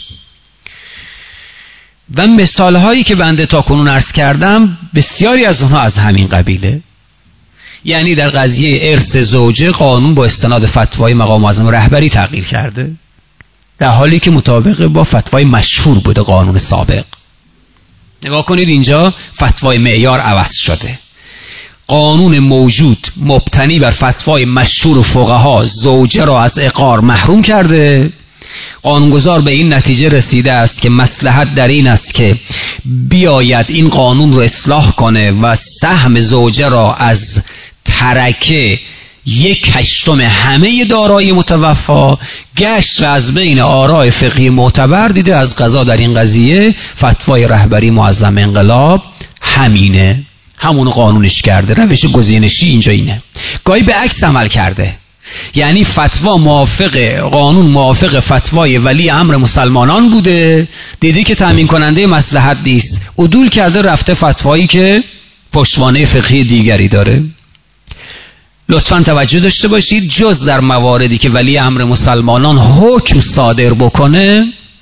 و مثال هایی که بنده تا کنون عرض کردم بسیاری از اونها از همین قبیله. یعنی در قضیه ارث زوجه قانون با استناد فتوای مقام معظم رهبری تغییر کرده، در حالی که مطابق با فتوای مشهور بوده قانون سابق. نگاه کنید اینجا فتوای معیار عوض شده. قانون موجود مبتنی بر فتوای مشهور فقها زوجه را از عقار محروم کرده. قانونگذار به این نتیجه رسیده است که مصلحت در این است که بیاید این قانون رو اصلاح کنه و سهم زوجه را از ترکه یک هشتم همه دارایی متوفا گشت و از بین آراء فقهی معتبر دیده از قضا در این قضیه فتوای رهبری معظم انقلاب همینه، همونو قانونش کرده. روش گزینشی اینجا اینه. گاهی به عکس عمل کرده، یعنی فتوا موافق قانون موافق فتوای ولی امر مسلمانان بوده، دیدی که تامین کننده مصلحت نیست، عدول کرده رفته فتوایی که پشتوانه فقهی دیگری داره. لطفاً توجه داشته باشید جز در مواردی که ولی امر مسلمانان حکم صادر بکنه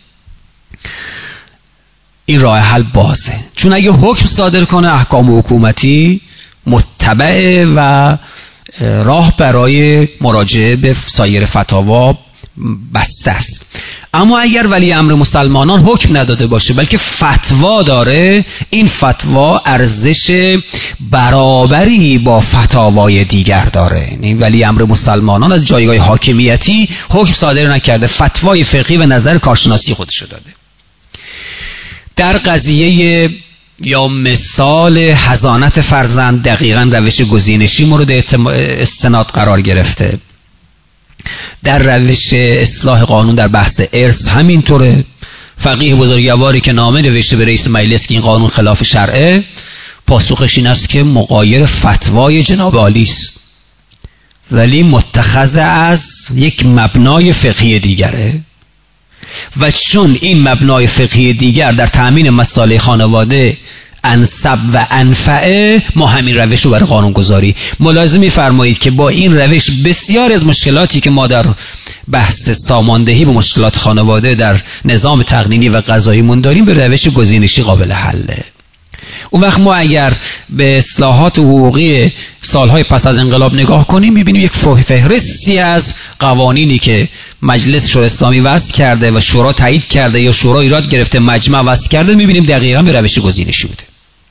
این راه حل بازه، چون اگه حکم صادر کنه احکام حکومتی متبعه و راه برای مراجعه به سایر فتاوا بسته است. اما اگر ولی امر مسلمانان حکم نداده باشه بلکه فتوا داره، این فتوا ارزش برابری با فتاوای دیگر داره. یعنی ولی امر مسلمانان از جایگاه حاکمیتی حکم صادر نکرده، فتوای فقهی و نظر کارشناسی خودشو داده. در قضیه یا مثال حضانت فرزند دقیقاً روش گزینشی مورد استناد قرار گرفته. در روش اصلاح قانون در بحث ارث همینطوره. فقیه بزرگواری که نامه نوشته به رئیس مجلس که این قانون خلاف شرعه، پاسخش این است که مغایر فتوای جناب عالی است، ولی متخذ از یک مبنای فقهی دیگره و چون این مبنای فقهی دیگر در تأمین مصالح خانواده انسب و انفعه، ما همین روش رو برای قانون گذاری. ملاحظه می‌فرمایید که با این روش بسیار از مشکلاتی که ما در بحث ساماندهی به مشکلات خانواده در نظام تقنینی و قضاییمون داریم به روش گزینشی قابل حله. اون وقت ما اگر به اصلاحات حقوقی سالهای پس از انقلاب نگاه کنیم می‌بینیم یک فهرستی از قوانینی که مجلس شورای اسلامی وضع کرده و شورا تایید کرده یا شورا ایراد گرفته مجمع وضع کرده، می‌بینیم دقیقاً به روش گزینشی بوده.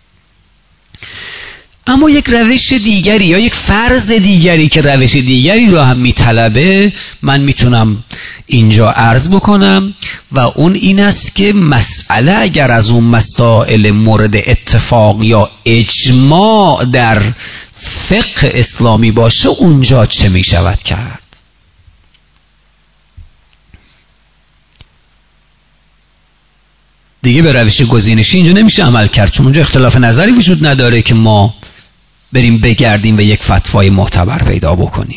اما یک روش دیگری یا یک فرض دیگری که روش دیگری رو هم میطلبه، من میتونم اینجا عرض بکنم و اون این است که مسئله اگر از اون مسائل مورد اتفاق یا اجماع در فقه اسلامی باشه، اونجا چه میشود کرد؟ دیگه به روش گزینشی اینجا نمیشه عمل کرد، چون اونجا اختلاف نظری وجود نداره که ما بریم بگردیم و یک فتوای معتبر پیدا بکنیم.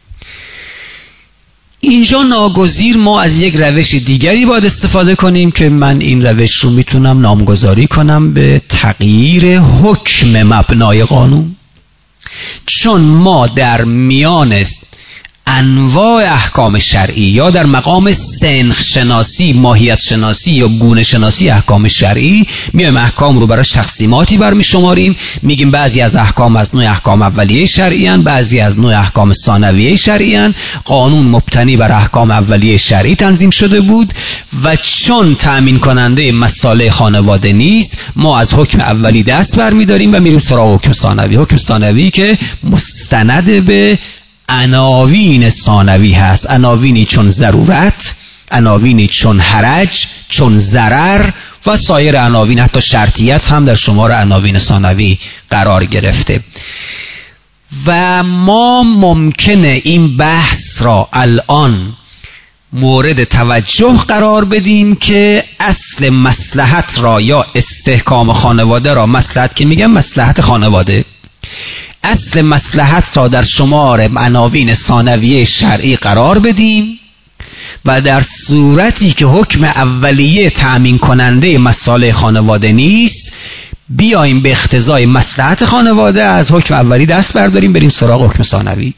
اینجا ناگزیر ما از یک روش دیگری باید استفاده کنیم که من این روش رو میتونم نامگذاری کنم به تغییر حکم مبنای قانون. چون ما در میان انواع احکام شرعی یا در مقام سنخ شناسی، ماهیت شناسی یا گونه شناسی احکام شرعی میایم احکام رو براش تقسیماتی برمی شماریم، میگیم بعضی از احکام از نوع احکام اولیه شرعی ان، بعضی از نوع احکام ثانویه شرعی ان. قانون مبتنی بر احکام اولیه شرعی تنظیم شده بود و چون تأمین کننده مصالح خانواده نیست، ما از حکم اولی دست برمیداریم و میریم سراغ حکم ثانوی. حکم ثانوی که مستند به عناوین ثانوی هست، عناوینی چون ضرورت، عناوینی چون حرج، چون ضرر و سایر عناوین، حتی شرطیت هم در شمار عناوین ثانوی قرار گرفته. و ما ممکنه این بحث را الان مورد توجه قرار بدیم که اصل مصلحت را یا استحکام خانواده را، مصلحت که میگم مصلحت خانواده، اصل مصلحت را در شمار عناوین ثانویه شرعی قرار بدیم و در صورتی که حکم اولیه تأمین کننده مصالح خانواده نیست، بیاییم به اقتضای مصلحت خانواده از حکم اولی دست برداریم بریم سراغ حکم ثانوی.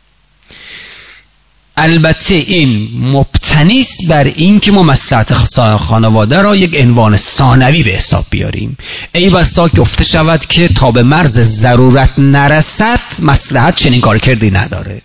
البته این مبتنی است بر این که ما مصلحت خانواده را یک عنوان ثانوی به حساب بیاریم. ای بسا گفته شود که تا به مرز ضرورت نرسد مصلحت چنین کار کردی نداره.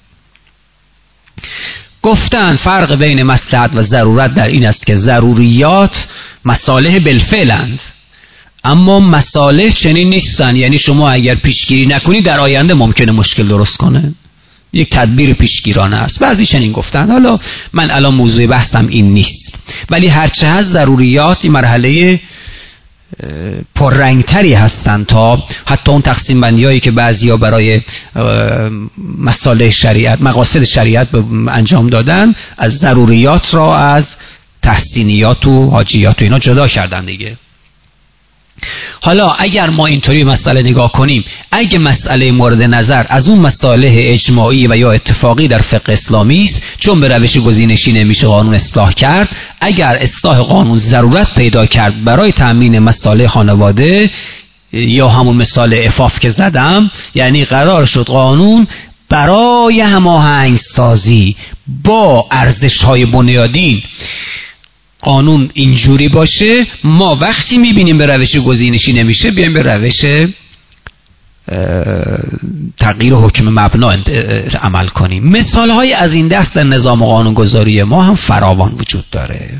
گفتن فرق بین مصلحت و ضرورت در این است که ضروریات مصالح بالفعلند، اما مصالح چنین نیستن. یعنی شما اگر پیشگیری نکنی در آینده ممکنه مشکل درست کنه، یک تدبیر پیشگیرانه است. بعضی چنین گفتن. حالا من الان موضوع بحثم این نیست، ولی هرچه هست ضروریات این مرحله پررنگتری هستند تا حتی اون تقسیم بندی هایی که بعضیا برای مصالح شریعت، مقاصد شریعت انجام دادن، از ضروریات را از تحسینیات و حاجیات و اینا جدا کردن دیگه. حالا اگر ما اینطوری مسئله نگاه کنیم، اگه مسئله مورد نظر از اون مصالح اجماعی و یا اتفاقی در فقه اسلامی است، چون به روش گزینشی نمیشه قانون اصلاح کرد، اگر اصلاح قانون ضرورت پیدا کرد برای تأمین مصالح خانواده یا همون مثال عفاف که زدم، یعنی قرار شد قانون برای هماهنگ سازی با ارزش‌های بنیادین قانون اینجوری باشه، ما وقتی میبینیم به روش گزینشی نمیشه بیایم به روش تغییر حکم مبنا عمل کنیم. مثال های از این دست در نظام قانونگذاری ما هم فراوان وجود داره.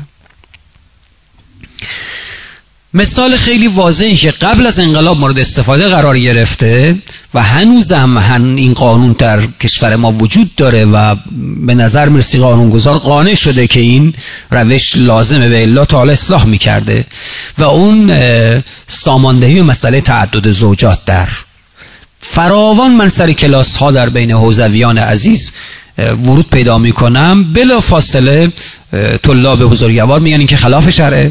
مثال خیلی واضحی که قبل از انقلاب مورد استفاده قرار گرفته و هنوز هم این قانون در کشور ما وجود داره و به نظر میرسی قانونگذار قانع شده که این روش لازمه و الا تا حالا اصلاح میکرده و اون ساماندهی و مسئله تعدد زوجات در فراوان من سر کلاس ها در بین حوزویان عزیز ورود پیدا میکنم. بلا فاصله طلاب بزرگوار میگن این که خلاف شرعه.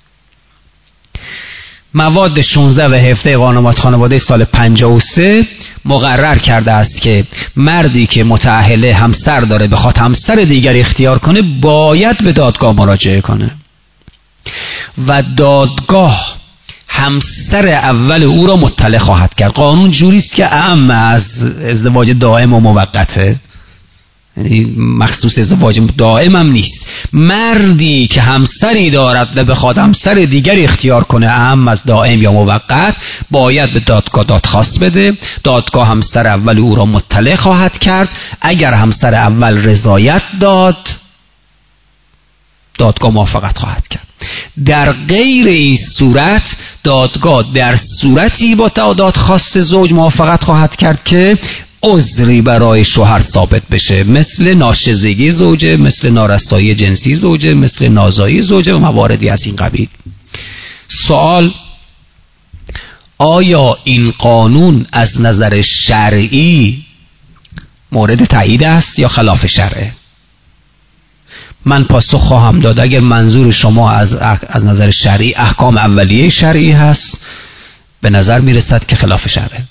مواد شانزده و هفده قانون خانواده سال پنجاه و سه مقرر کرده است که مردی که متأهله همسر داره بخواد همسر دیگر اختیار کنه باید به دادگاه مراجعه کنه و دادگاه همسر اول او را مطلع خواهد کرد. قانون جوری است که اعم از ازدواج دائم و موقته، یعنی مخصوص ازدواج دائم هم نیست. مردی که همسری دارد و بخواد همسر دیگری اختیار کنه اعم از دائم یا موقت باید به دادگاه دادخواست بده. دادگاه همسر اول او را مطلع خواهد کرد. اگر همسر اول رضایت داد دادگاه موافقت خواهد کرد. در غیر این صورت دادگاه در صورتی با دادخواست زوج موافقت خواهد کرد که عذری برای شوهر ثابت بشه، مثل ناشزگی زوجه، مثل نارسایی جنسی زوجه، مثل نازایی زوجه و مواردی از این قبیل. سوال: آیا این قانون از نظر شرعی مورد تایید است یا خلاف شرعه؟ من پاسخ خواهم داد اگر منظور شما از از نظر شرعی احکام اولیه شرعی هست به نظر میرسد که خلاف شرعه،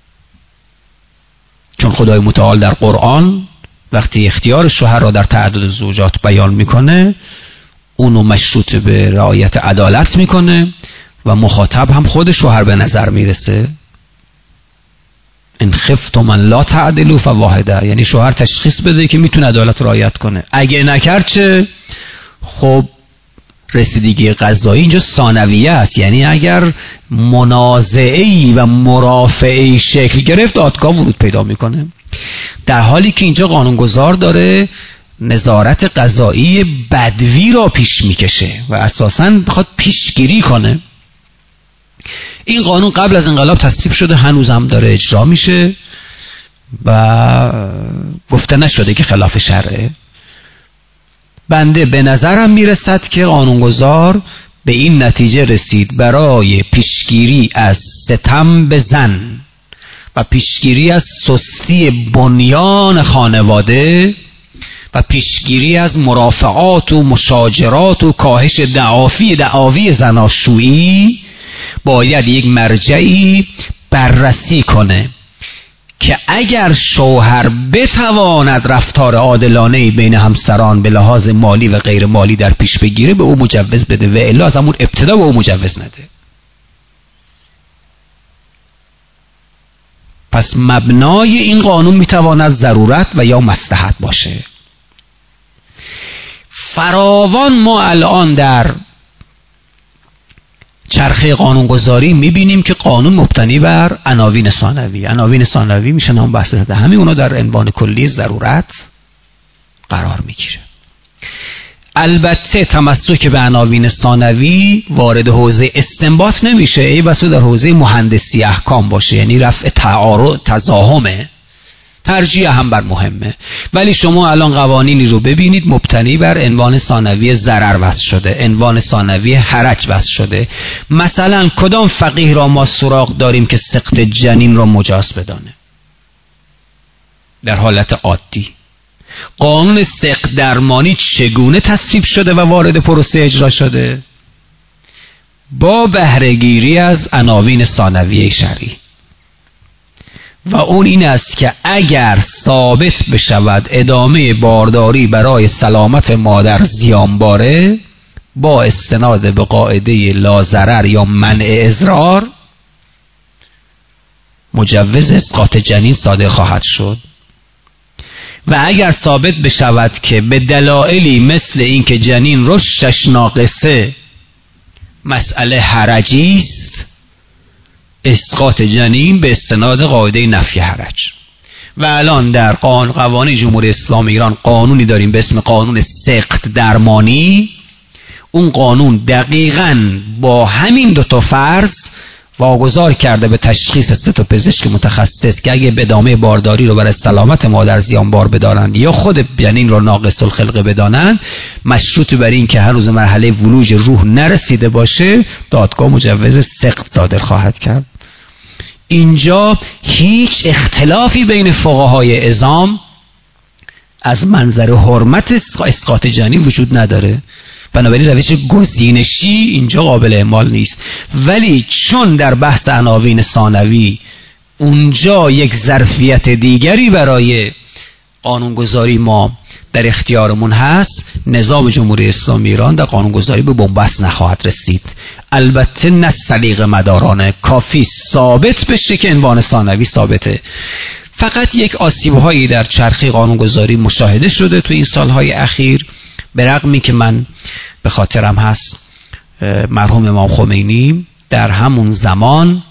چون خدای متعال در قرآن وقتی اختیار شوهر را در تعدد زوجات بیان میکنه اونو مشروط به رعایت عدالت میکنه و مخاطب هم خود شوهر به نظر میرسه. ان خفتم ان لا تعدلوا فواحده، یعنی شوهر تشخیص بده که میتونه عدالت رعایت کنه. اگه نکرد چه؟ خب رسیدگی قضایی اینجا ثانویه است، یعنی اگر منازعه‌ای و مرافعه‌ای شکل گرفت دادگاه ورود پیدا میکنه، در حالی که اینجا قانونگذار داره نظارت قضایی بدوی را پیش میکشه و اساساً بخواد پیشگیری کنه. این قانون قبل از انقلاب تصویب شده، هنوز هم داره اجرا میشه و گفته نشده که خلاف شرعه. بنده به نظرم میرسد که قانونگذار به این نتیجه رسید برای پیشگیری از ستم به زن و پیشگیری از سستی بنیان خانواده و پیشگیری از مرافعات و مشاجرات و کاهش دعاوی دعاوی زناشویی باید یک مرجعی بررسی کنه که اگر شوهر بتواند رفتار عادلانه بین همسران به لحاظ مالی و غیر مالی در پیش بگیره به او مجوز بده و الا از همون ابتدا به او مجوز نده. پس مبنای این قانون میتواند ضرورت و یا مصلحت باشه. فراوان ما الان در چرخه قانونگذاری میبینیم که قانون مبتنی بر عناوین ثانوی. عناوین ثانوی میشن هم بحث زده، همین اونا در عنوان کلی ضرورت قرار میگیره. البته تمسک به عناوین ثانوی وارد حوزه استنباط نمیشه، ای بسا در حوزه مهندسی احکام باشه، یعنی رفع تعارض تزاحمه، ترجیح هم بر مهمه. ولی شما الان قوانینی رو ببینید مبتنی بر عنوان ثانوی ضرر وضع شده، عنوان ثانوی حرج وضع شده. مثلا کدام فقیه را ما سراغ داریم که سقط جنین را مجاز بدانه در حالت عادی؟ قانون سقط درمانی چگونه تصویب شده و وارد پروسه اجرا شده؟ با بهره‌گیری از عناوین ثانویه شرعی، و اون این است که اگر ثابت بشود ادامه بارداری برای سلامت مادر زیانباره با استناد به قاعده لا ضرر یا منع اضرار مجوز اسقاط جنین صادر خواهد شد. و اگر ثابت بشود که به دلایلی مثل این که جنین رشدش ناقصه مسئله حرجی است اسقاط جنین به استناد قاعده نفی حرج. و الان در قانون قوانین جمهوری اسلامی ایران قانونی داریم به اسم قانون سقط درمانی. اون قانون دقیقاً با همین دو تا فرض واگذار کرده به تشخیص سه تا پزشک متخصص که اگه بدامه بارداری رو برای سلامت مادر زیانبار بدارن یا خود جنین رو ناقص الخلقه بدانن، مشروط بر این که هر روز مرحله ولوج روح نرسیده باشه، دادگاه مجوز سقط صادر خواهد کرد. اینجا هیچ اختلافی بین فقهای عظام از منظر حرمت اسقاط جنین وجود نداره، بنابراین روش گزینشی اینجا قابل اعمال نیست. ولی چون در بحث عناوین ثانوی اونجا یک ظرفیت دیگری برای قانونگذاری ما در اختیارمون هست، نظام جمهوری اسلامی ایران در قانونگذاری به بنبست نخواهد رسید. البته نه سلیقه مدارانه، کافی ثابت بشه که عنوان ثانوی ثابته. فقط یک آسیب‌هایی در چرخه قانونگذاری مشاهده شده تو این سالهای اخیر، به رغمی که من به خاطرم هست مرحوم امام خمینی در همون زمان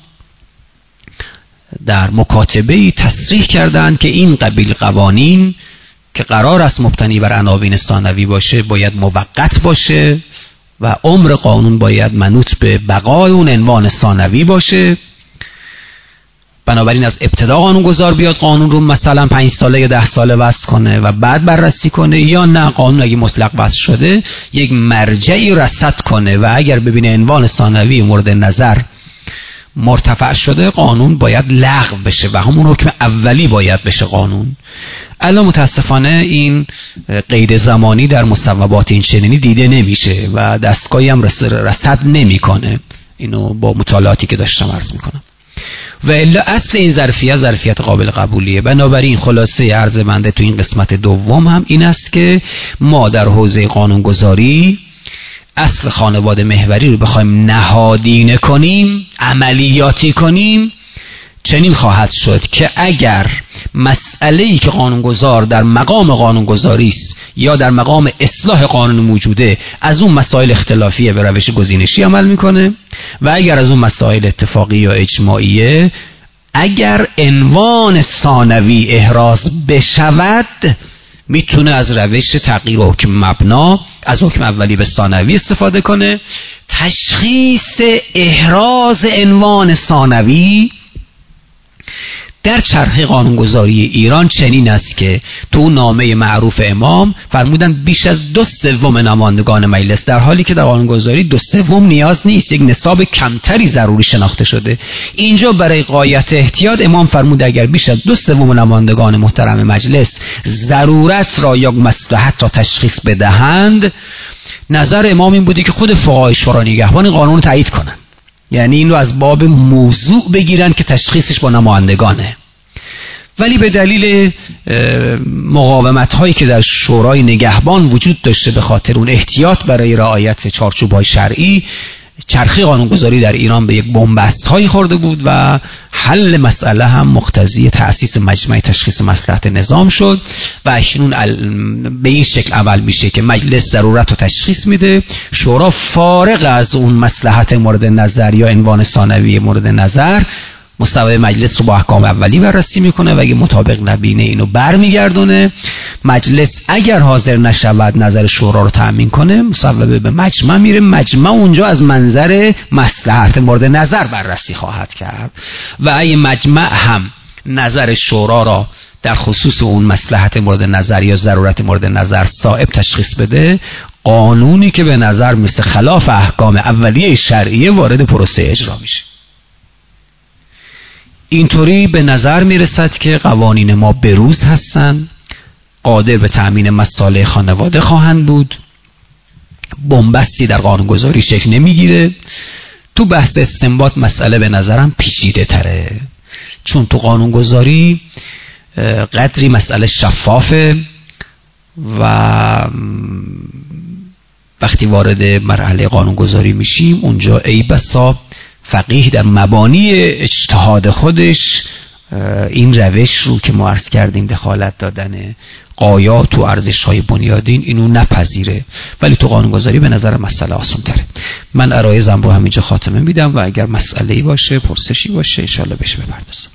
در مکاتبه‌ای تصریح کردند که این قبیل قوانین که قرار است مبتنی بر عناوین ثانوی باشه باید موقت باشه و عمر قانون باید منوط به بقای اون عنوان ثانوی باشه. بنابراین از ابتدا قانونگذار بیاد قانون رو مثلا پنج ساله یا ده ساله وضع کنه و بعد بررسی کنه، یا نه قانون اگه مطلق وضع شده یک مرجعی رصد کنه و اگر ببینه عنوان ثانوی مورد نظر مرتفع شده قانون باید لغو بشه و همون حکم اولی باید بشه قانون. الان متاسفانه این قید زمانی در مصوبات این چنینی دیده نمیشه و دستگاهی هم رصد نمیکنه. اینو با مطالعاتی که داشتم عرض میکنم. و الا اصل این ظرفیت ظرفیت قابل قبولیه. بنابراین خلاصه عرض بنده تو این قسمت دوم هم این است که ما در حوزه قانونگذاری اصل خانواده محوری رو بخوایم نهادینه کنیم، عملیاتی کنیم، چنین خواهد شد که اگر مسئله‌ای که قانونگذار در مقام قانونگذاری است یا در مقام اصلاح قانون موجوده از اون مسائل اختلافیه به روش گزینشی عمل میکنه، و اگر از اون مسائل اتفاقی یا اجماعیه اگر عنوان ثانوی احراز بشود میتونه از روش تغییر حکم مبنا از حکم اولی به ثانوی استفاده کنه. تشخیص احراز عنوان ثانوی در چرخه قانونگذاری ایران چنین است که تو نامه معروف امام فرمودن بیش از دو سوم نمایندگان مجلس، در حالی که در قانونگذاری دو سوم نیاز نیست، یک نصاب کمتری ضروری شناخته شده. اینجا برای غایت احتیاط امام فرمود اگر بیش از دو سوم نمایندگان محترم مجلس ضرورت را یا مصلحت را تشخیص بدهند، نظر امام این بوده که خود فقهای شورای نگهبان قانون تایید کنند، یعنی این رو از باب موضوع بگیرن که تشخیصش با نمایندگانه. ولی به دلیل مقاومت هایی که در شورای نگهبان وجود داشته به خاطر اون احتیاط برای رعایت چارچوب‌های شرعی، چرخه قانونگذاری در ایران به یک بنبست هایی خورده بود و حل مسئله هم مقتضی تأسیس مجمع تشخیص مصلحت نظام شد و اکنون به این شکل عمل میشه که مجلس ضرورت رو تشخیص میده، شورا فارغ از اون مصلحت مورد نظر یا عنوان ثانوی مورد نظر مصوبه مجلس رو با احکام اولی بررسی میکنه و اگه مطابق نبینه اینو برمیگردونه. مجلس اگر حاضر نشود نظر شورا رو تأمین کنه، مصوبه به مجمع میره، مجمع اونجا از منظر مصلحت مورد نظر بررسی خواهد کرد و اگه مجمع هم نظر شورا را در خصوص اون مصلحت مورد نظر یا ضرورت مورد نظر صائب تشخیص بده، قانونی که به نظر مثل خلاف احکام اولیه شرعیه وارد پروسه اجرا میشه. اینطوری به نظر میرسد که قوانین ما بروز هستند، قادر به تأمین مصالح خانواده خواهند بود، بنبستی در قانونگذاری شکل نمیگیره. تو بحث استنباط مسئله به نظرم پیچیده تره، چون تو قانونگذاری قدری مسئله شفافه و وقتی وارد مرحله قانونگذاری میشیم اونجا ای بسا فقیه در مبانی اجتهاد خودش این روش رو که ما عرض کردیم دخالت دادن غایات و ارزش‌های بنیادین اینو نپذیره، ولی تو قانونگذاری به نظر مسئله آسان تره. من عرایزم رو همینجا خاتمه میدم و اگر مسئله‌ای باشه، پرسشی باشه، انشالله بهش بپردازم.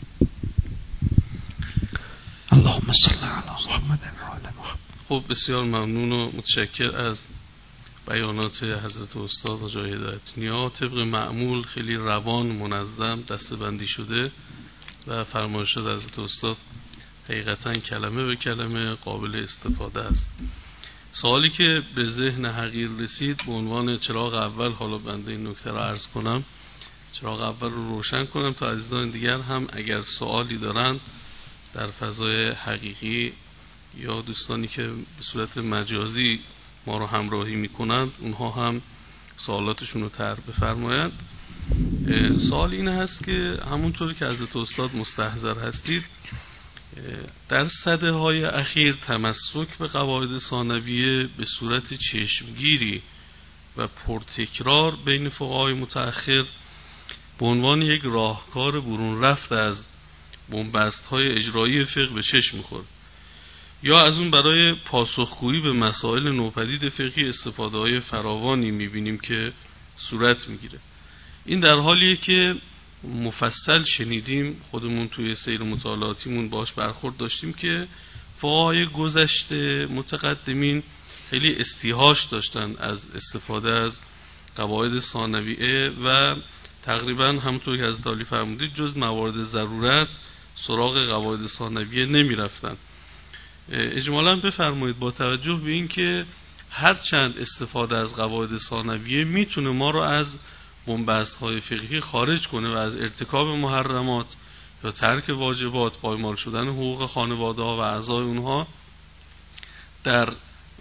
اللهم صل علی محمد و آل محمد. خب بسیار ممنون و متشکر از بیانات حضرت استاد آقای هدایت نیا. طبق معمول خیلی روان، منظم، دسته‌بندی شده و فرمایشات حضرت استاد حقیقتا کلمه به کلمه قابل استفاده است. سوالی که به ذهن حقیر رسید به عنوان چراغ اول، حالا بنده این نکته را عرض کنم، چراغ اول رو روشن کنم تا عزیزان دیگر هم اگر سوالی دارند در فضای حقیقی یا دوستانی که به صورت مجازی ما رو همراهی میکنند اونها هم سوالاتشون رو طرح بفرمایند. سوال این هست که همونطور که حضرت استاد مستحضر هستید، در سده های اخیر تمسک به قواعد ثانویه به صورت چشمگیری و پرتکرار بین فقهای متأخر به عنوان یک راهکار برون رفت از بنبست های اجرایی فقه به چشم می‌خورد، یا از اون برای پاسخگویی به مسائل نوپدید فقهی استفاده های فراوانی می‌بینیم که صورت می‌گیره. این در حالیه که مفصل شنیدیم، خودمون توی سیر مطالعاتیمون باش برخورد داشتیم که فقهای گذشته متقدمین خیلی استیحاش داشتن از استفاده از قواعد ثانویه و تقریبا همونطور که حضرت عالی فرمودید جز موارد ضرورت سراغ قواعد ثانویه نمی رفتن. اجمالاً بفرمایید با توجه به این که هرچند استفاده از قواعد ثانویه میتونه ما رو از بنبست‌های فقهی خارج کنه و از ارتکاب محرمات یا ترک واجبات، پایمال شدن حقوق خانواده ها و اعضای اونها در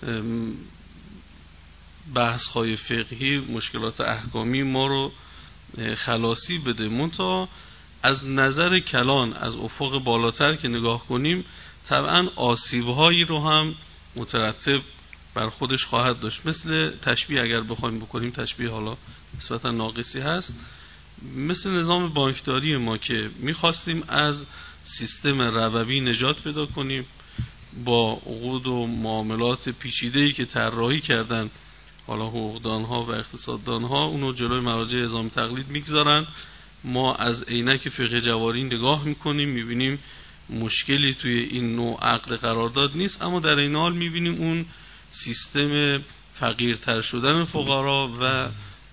بحث‌های فقهی، مشکلات احکامی ما رو خلاصی بده، منتها از نظر کلان از افق بالاتر که نگاه کنیم طبعا آسیب‌هایی رو هم مترتب بر خودش خواهد داشت. مثل تشبیه اگر بخوایم بکنیم، تشبیه حالا نسبتا ناقصی هست، مثل نظام بانکداری ما که میخواستیم از سیستم ربوی نجات پیدا کنیم، با عقود و معاملات پیچیده‌ای که طراحی کردن حالا حقوقدانها و اقتصاددانها اونو جلوی مراجع اعزام تقلید میگذارن، ما از عینک فقه جواری نگاه میکنیم، میبینیم مشکلی توی این نوع عقد قرارداد نیست، اما در این حال میبینیم اون سیستم فقیرتر شدن فقرا و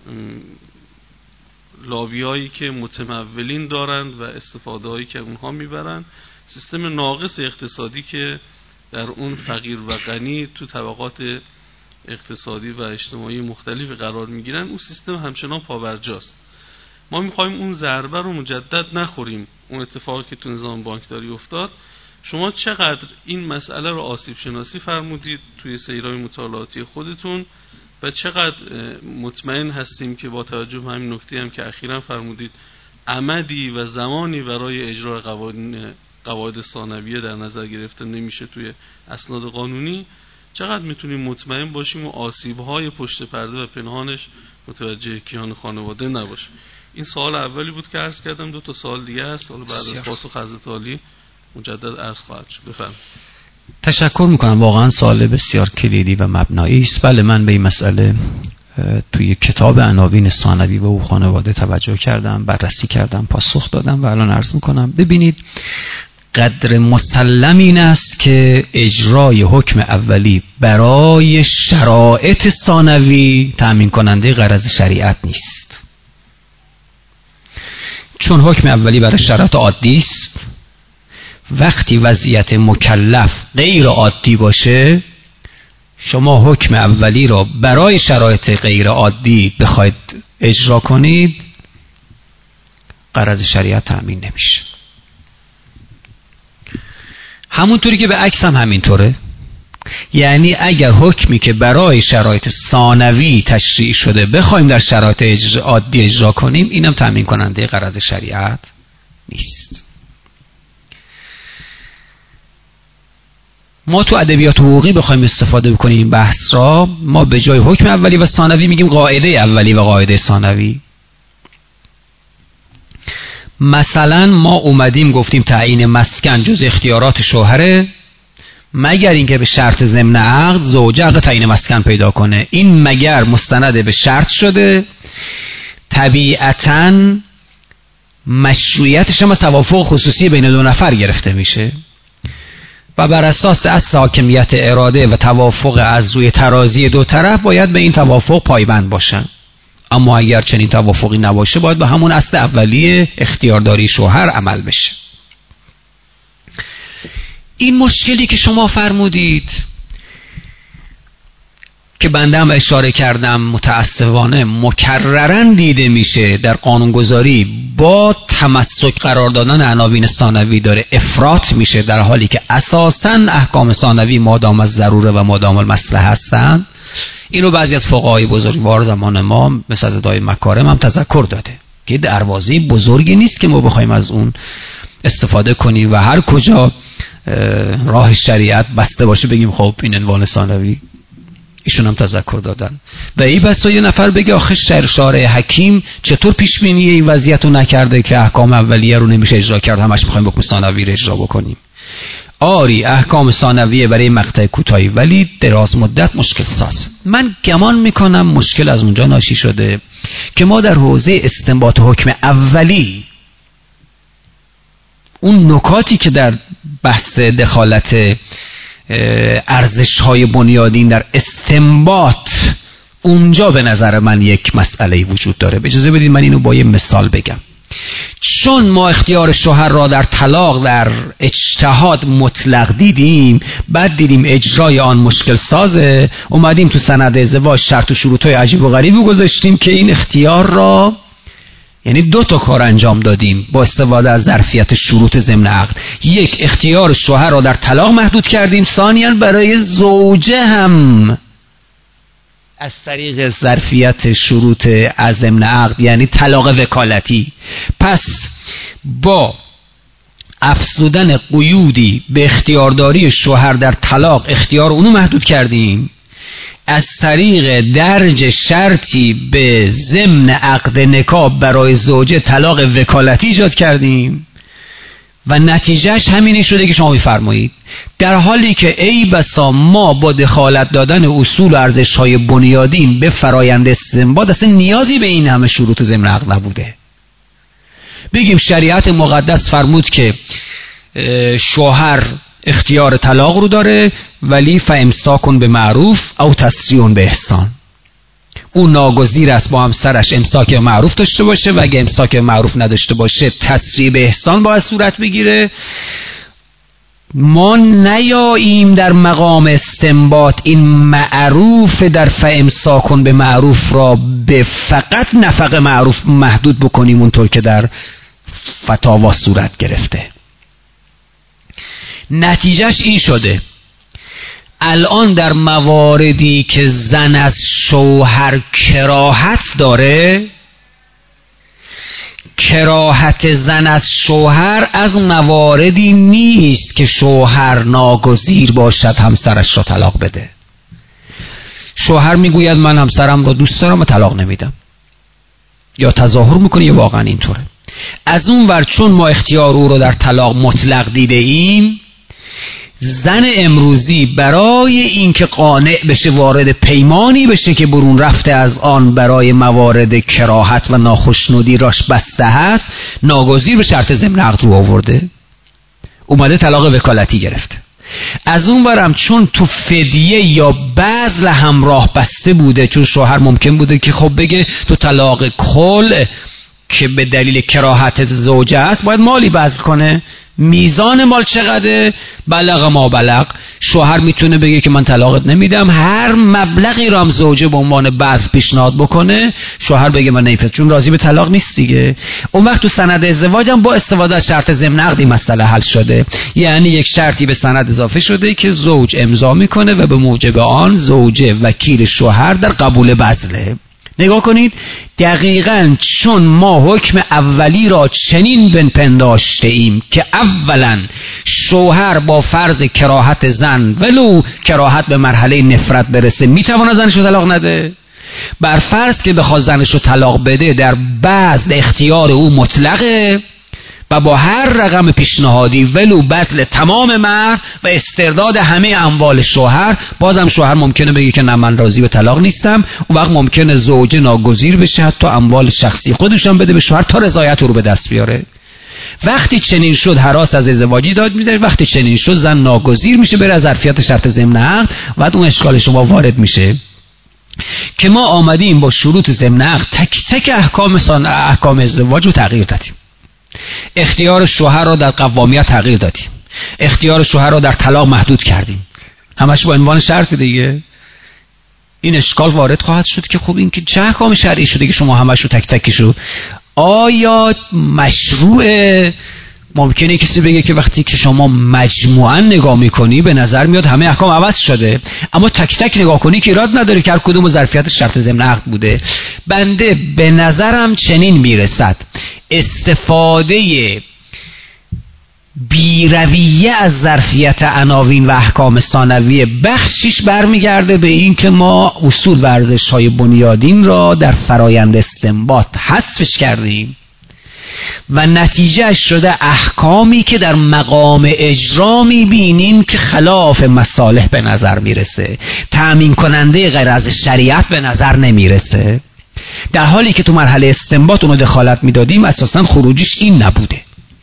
لابیایی که متمولین دارند و استفاده هایی که اونها میبرند، سیستم ناقص اقتصادی که در اون فقیر و غنی تو طبقات اقتصادی و اجتماعی مختلف قرار میگیرن، اون سیستم همچنان پابرجاست. ما میخوایم اون ضربه رو مجدد نخوریم، اون اتفاقی که تو نظام بانکداری افتاد. شما چقدر این مسئله رو آسیب شناسی فرمودید توی سیرهای مطالعاتی خودتون و چقدر مطمئن هستیم که با توجه به همین نکته هم که اخیراً فرمودید عمدی و زمانی برای اجرای قوانین قواعد ثانویه در نظر گرفته نمیشه توی اسناد قانونی، چقدر میتونیم مطمئن باشیم و آسیب‌های پشت پرده و پنهانش متوجه کیان خانواده نباشه؟ این سوال اولی بود که عرض کردم. دو تا سوال دیگه هست، حالا بعد از پاسخ حضرت عالی مجدد عرض خواهد شد. بفرمایید. تشکر میکنم، واقعا سوال بسیار کلیدی و مبنایی است. بله، من به این مسئله توی کتاب عناوین ثانوی و او خانواده توجه کردم، بررسی کردم، پاسخ دادم و الان عرض میکنم. ببینید، قدر مسلم این است که اجرای حکم اولی برای شرایط ثانوی تأمین کننده غرض شریعت نیست، چون حکم اولی برای شرایط عادی است. وقتی وضعیت مکلف غیر عادی باشه، شما حکم اولی را برای شرایط غیر عادی بخواید اجرا کنید، غرض شریعت تأمین نمیشه. همونطوری که به عکس هم همینطوره، یعنی اگر حکمی که برای شرایط ثانوی تشریع شده بخوایم در شرایط اجرا عادی اجرا کنیم، اینم تأمین کننده غرض شریعت نیست. ما تو ادبیات حقوقی بخوایم استفاده بکنیم این بحث را، ما به جای حکم اولی و ثانوی میگیم قاعده اولی و قاعده ثانوی. مثلا ما اومدیم گفتیم تعیین مسکن جز اختیارات شوهره، مگر اینکه به شرط ضمن عقد زوجه حق تعیین مسکن پیدا کنه. این مگر مستند به شرط شده، طبیعتاً مشروعیتش هم توافق خصوصی بین دو نفر گرفته میشه و بر اساس اصل حاکمیت اراده و توافق از روی ترازی دو طرف باید به این توافق پایبند باشن. اما اگر چنین توافقی نباشه باید به همون اصل اولیه اختیارداری شوهر عمل بشه. این مشکلی که شما فرمودید که بنده هم اشاره کردم متاسفانه مکررن دیده میشه در قانونگذاری، با تمسک قرار دادن عناوین ثانوی داره افراط میشه، در حالی که اساساً احکام ثانوی مادام از ضروره و مادام المصلحه هستند. اینو بعضی از فقهای بزرگوار زمان ما مثل حضرت آقای مکارم هم تذکر داده که دروازه بزرگی نیست که ما بخوایم از اون استفاده کنیم و هر کجا راه شریعت بسته باشه بگیم خب این عنوان ثانوی. ایشون هم تذکر دادن و این بسا یه نفر بگه آخه شارع حکیم چطور پیش بینی این وضعیت رو نکرده که احکام اولیه رو نمیشه اجرا کرد، همش میخوایم حکم ثانوی رو اجرا بکنیم. آری احکام ثانویه برای مقطع کوتاهی ولی دراز مدت مشکل ساز. من گمان میکنم مشکل از اونجا ناشی شده که ما در حوزه استنباط حکم اولی اون نکاتی که در بحث دخالت ارزش های بنیادین در استنباط اونجا به نظر من یک مسئله وجود داره. اجازه بدید من اینو با یه مثال بگم. چون ما اختیار شوهر را در طلاق در اجتهاد مطلق دیدیم، بعد دیدیم اجرای آن مشکل سازه، اومدیم تو سند ازدواج شرط و شروط های عجیب و غریبی گذاشتیم که این اختیار را، یعنی دو تا کار انجام دادیم با استفاده از ظرفیت شروط ضمن عقد. یک، اختیار شوهر را در طلاق محدود کردیم، ثانیاً برای زوجه هم از طریق ظرفیت شروط از ضمن عقد یعنی طلاق وکالتی. پس با افزودن قیودی به اختیارداری شوهر در طلاق اختیار اونو محدود کردیم، از طریق درج شرطی به ضمن عقد نکاح برای زوجه طلاق وکالتی ایجاد کردیم و نتیجهش همینی شده که شما می‌فرمایید. در حالی که ای بسا ما با دخالت دادن اصول و ارزش‌های بنیادین به فرایند استنباط اصلا نیازی به این همه شروط ضمن عقد نبوده. بگیم شریعت مقدس فرمود که شوهر اختیار طلاق رو داره ولی فامساکن به معروف او تسریح به احسان. اون ناگزیر است با همسرش امساک به معروف داشته باشه و اگه امساک به معروف نداشته باشه تسریح به احسان باید صورت بگیره. ما نیاییم در مقام استنباط این معروف در فامساکن به معروف را به فقط نفق معروف محدود بکنیم اونطور که در فتاوا صورت گرفته. نتیجهش این شده الان در مواردی که زن از شوهر کراهت داره، کراهت زن از شوهر از مواردی نیست که شوهر ناگزیر باشد همسرش را طلاق بده. شوهر میگوید من همسرم را دوست دارم و طلاق نمیدم، یا تظاهر میکنه یا واقعا اینطوره. از اون ور چون ما اختیار او رو در طلاق مطلق دیده ایم، زن امروزی برای اینکه قانع بشه وارد پیمانی بشه که برون رفته از آن برای موارد کراهت و ناخشنودی راش بسته هست، ناگزیر به شرط ضمن عقد رو آورده، اومده طلاق وکالتی گرفته. از اون برم چون تو فدیه یا بذل همراه بسته بوده، چون شوهر ممکن بوده که خب بگه تو طلاق کل که به دلیل کراهت زوجه است باید مالی بذل کنه، میزان مال چقدره؟ بلغ ما بلغ. شوهر میتونه بگه که من طلاقت نمیدم، هر مبلغی رو هم زوجه به عنوان بذل پیشنهاد بکنه، شوهر بگه من نمیپذیرم چون راضی به طلاق نیست دیگه. اون وقت تو سند ازدواج هم با استفاده از شرط ضمن عقدی مسئله حل شده، یعنی یک شرطی به سند اضافه شده که زوج امضا میکنه و به موجب آن زوجه وکیل شوهر در قبول بذله. نگاه کنید، دقیقاً چون ما حکم اولی را چنین بنپنداشته ایم که اولاً شوهر با فرض کراهت زن ولو کراهت به مرحله نفرت برسه میتواند زنش رو طلاق نده، بر فرض که بخواد زنش رو طلاق بده در بعض اختیار او مطلقه، و با هر رقم پیشنهادی ولو بذل تمام مهر و استرداد همه اموال شوهر، بازم شوهر ممکنه بگه که نه من راضی به طلاق نیستم. اون وقت ممکنه زوجه ناگزیر بشه، حتی اموال شخصی خودش هم بده به شوهر تا رضایت رو به دست بیاره. وقتی چنین شد هراس از ازدواجی داد میده، وقتی چنین شد زن ناگزیر میشه بره از ظرفیت شرط ضمن عقد. بعد اون اشکال شما وارد میشه که ما آمدیم با شروط ضمن عقد تک تک احکام سان احکام ازدواج رو تغییر دادیم. اختیار شوهر را در قوامیت تغییر دادیم، اختیار شوهر را در طلاق محدود کردیم، همش با عنوان شرط دیگه. این اشکال وارد خواهد شد که خب این که چه احکام شرعی شده که شما همش رو تک تکشو؟ آیا مشروعه؟ ممکنه کسی بگه که وقتی که شما مجموعاً نگاه میکنی به نظر میاد همه احکام عوض شده، اما تک تک نگاه کنی که ایراد نداره که هر کدوم ظرفیت شرط ضمن عقد بوده. بنده به نظرم چنین میرسد استفاده بیرویه از ظرفیت عناوین و احکام ثانویه بخشیش برمیگرده به این که ما اصول و ارزش‌های بنیادین را در فرایند استنباط حذفش کردیم و نتیجه شده احکامی که در مقام اجرا میبینیم که خلاف مصالح به نظر میرسه، تأمین کننده غیر از شریعت به نظر نمیرسه، در حالی که تو مرحله استنباط اونو دخالت میدادیم اساساً خروجیش این نبوده.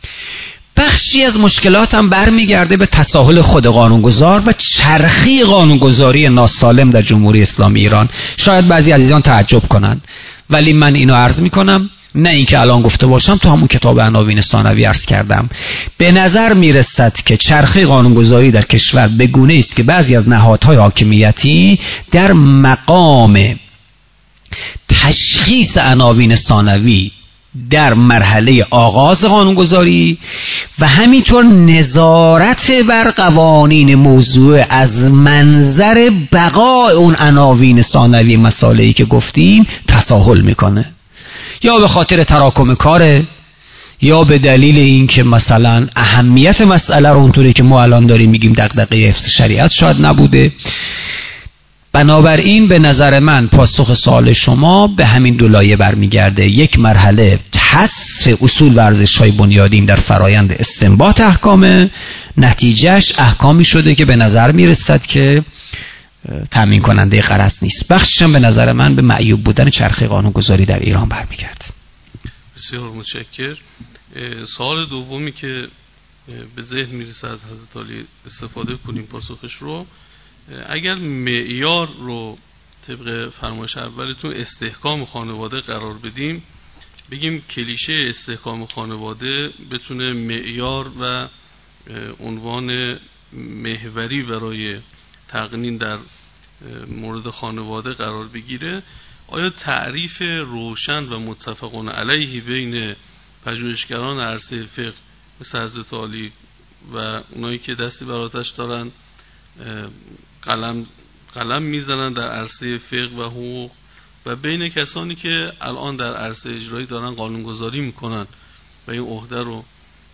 بخشی از مشکلات هم برمیگرده به تساهل خود قانونگذار و چرخی قانونگذاری ناسالم در جمهوری اسلامی ایران. شاید بعضی عزیزان تعجب کنند، ولی من اینو عرض میکنم، نه اینکه الان گفته باشم، تو همون کتاب عناوین ثانوی عرض کردم. به نظر میرسد که چرخه قانونگذاری در کشور به گونه است که بعضی از نهادهای حاکمیتی در مقام تشخیص عناوین ثانوی در مرحله آغاز قانونگذاری و همینطور نظارت بر قوانین موضوع از منظر بقای اون عناوین ثانوی مسائلی که گفتیم تساهل میکنه، یا به خاطر تراکم کاره، یا به دلیل اینکه مثلا اهمیت مسئله رو اونطوری که ما الان داریم میگیم دغدغه حفظ شریعت شاید نبوده. بنابراین به نظر من پاسخ سوال شما به همین دو لایه برمیگرده: یک مرحله حذف اصول و ارزش‌های بنیادین در فرایند استنباط احکام، نتیجهش احکامی شده که به نظر میرسد که تامین کننده غرض نیست. بخشش به نظر من به معیوب بودن چرخه قانونگذاری در ایران برمیگرده. بسیار متشکر. سوال دومی که به ذهن میرسه از حضرت علی استفاده کنیم پاسخش رو، اگر معیار رو طبق فرمایش اولتون استحکام خانواده قرار بدیم، بگیم کلیشه استحکام خانواده بتونه معیار و عنوان محوری برای تقنین در مورد خانواده قرار بگیره، آیا تعریف روشن و متفقون علیه بین پژوهشگران عرصه فقه مثل حضرت علی و اونایی که دستی بر آتش دارن قلم قلم میزنن در عرصه فقه و حقوق و بین کسانی که الان در عرصه اجرایی دارن قانونگذاری میکنن و این عهده رو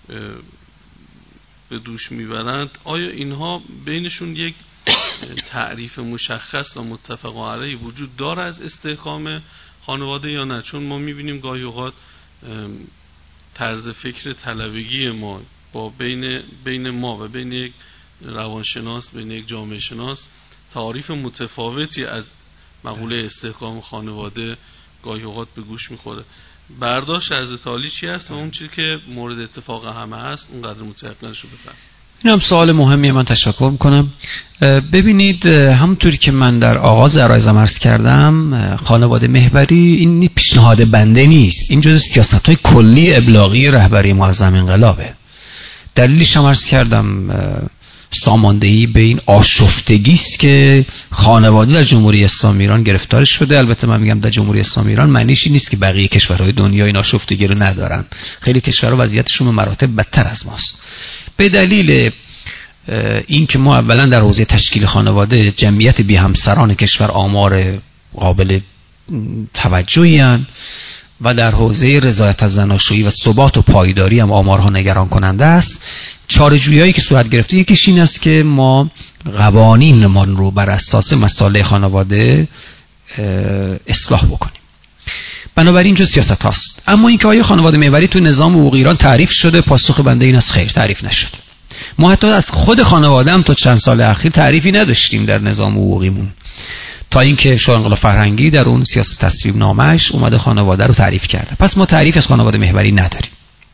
به دوش میبرند، آیا اینها بینشون یک تعریف مشخص و متفق علیه وجود داره از استحکام خانواده یا نه؟ چون ما میبینیم گاهی اوقات طرز فکر طلبگی ما با بین بین ما و بین یک روانشناس، بین یک جامعه شناس، تعریف متفاوتی از مقوله استحکام خانواده گاهی اوقات به گوش میخوره. برداشت حضرت علی چی است و اون چیزی که مورد اتفاق همه هست اونقدر متيقن شو بفهم؟ این هم سوال مهمیه، من تشکر میکنم. ببینید، همونطوری که من در آغاز عرایزم عرض کردم، خانواده محوری این پیشنهاد بنده نیست، این جز سیاست‌های کلی ابلاغی رهبری معظم انقلابه. دلیلش هم عرض کردم، ساماندهی به این آشفتگی است که خانواده در جمهوری اسلامی ایران گرفتار شده. البته من میگم در جمهوری اسلامی ایران معنیش این نیست که بقیه کشورهای دنیا این آشفتگی رو ندارن. خیلی کشورها وضعیتشون به مراتب بدتر از ماست. به دلیل این که ما اولا در حوزه تشکیل خانواده جمعیت بی همسران کشور آمار قابل توجهی هستند و در حوزه رضایت از زناشویی و ثبات و پایداری هم آمارها نگران کننده است. چاره‌جویی‌هایی که صورت گرفته یکیش این است که ما قوانینمان رو بر اساس مصالح خانواده اصلاح بکنیم. بنابراین جو سیاست هاست. اما اینکه آیا خانواده محوری تو نظام حقوقی ایران تعریف شده، پاسخ بنده این است خیر، تعریف نشده. ما حتی از خود خانواده هم تا چند سال اخیر تعریفی نداشتیم در نظام حقوقیمون، تا اینکه شاه انقلاب فرهنگی در اون سیاست تصویب نامش اومده خانواده رو تعریف کرده. پس ما تعریف از خانواده محوری نداریم.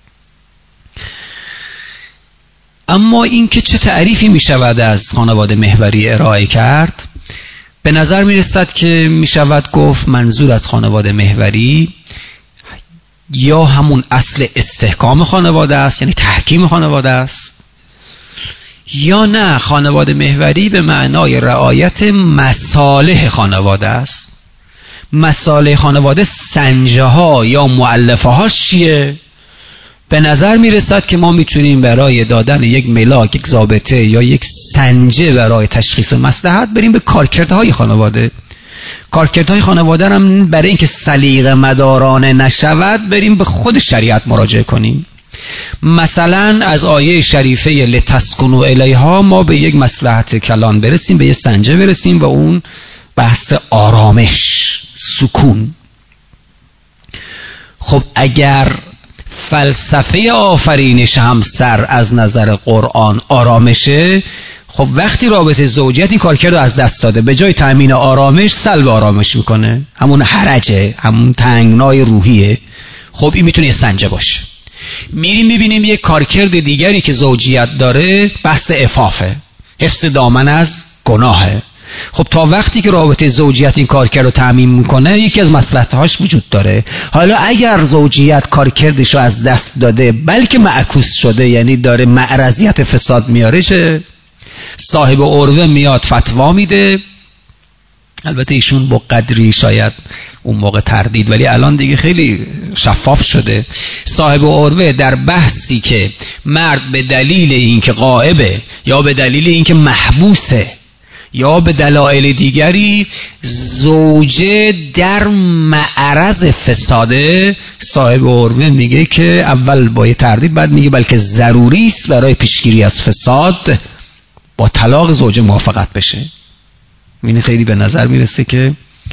اما اینکه چه تعریفی می شود از خانواده محوری ارائه کرد، به نظر می رسد که می شود گفت منظور از خانواده محوری یا همون اصل استحکام خانواده است، یعنی تحکیم خانواده است، یا نه خانواده محوری به معنای رعایت مصالح خانواده است. مصالح خانواده سنجه ها یا مؤلفه هاش چیه؟ به نظر می رسد که ما میتونیم برای دادن یک ملاک، یک ضابطه یا یک سنجه برای تشخیص مصلحت بریم به کارکردهای خانواده. کارکردهای خانواده هم برای اینکه سلیقه مدارانه نشود بریم به خود شریعت مراجعه کنیم. مثلا از آیه شریفه لتسکنوا الیها ما به یک مصلحت کلان برسیم، به یک سنجه برسیم و اون بحث آرامش، سکون. خب اگر فلسفه آفرینش هم سر از نظر قرآن آرامشه، خب وقتی رابطه زوجیت این کارکرد رو از دست داده، به جای تأمین آرامش سلب آرامش میکنه، همون حرجه، همون تنگنای روحیه. خب این میتونه یه سنجه باشه. میریم میبینیم یه کارکرد دیگری که زوجیت داره، بحث عفافه، حفظ دامن از گناهه. خب تا وقتی که رابطه زوجیت این کارکرد رو تأمین میکنه، یکی از مصلحت‌هاش وجود داره. حالا اگر زوجیت کارکردش رو از دست داده بلکه معکوس شده، یعنی داره معرضیت فساد میاره، چه؟ صاحب عروه میاد فتوا میده. البته ایشون با قدری شاید اون موقع تردید، ولی الان دیگه خیلی شفاف شده. صاحب عروه در بحثی که مرد به دلیل اینکه غائبه یا به دلیل اینکه محبوسه یا به دلایل دیگری زوجه در معرض فساده، صاحب عروه میگه که اول با یه تردید، بعد میگه بلکه ضروری است برای پیشگیری از فساد با طلاق زوجه موافقت بشه. این خیلی به نظر میرسه که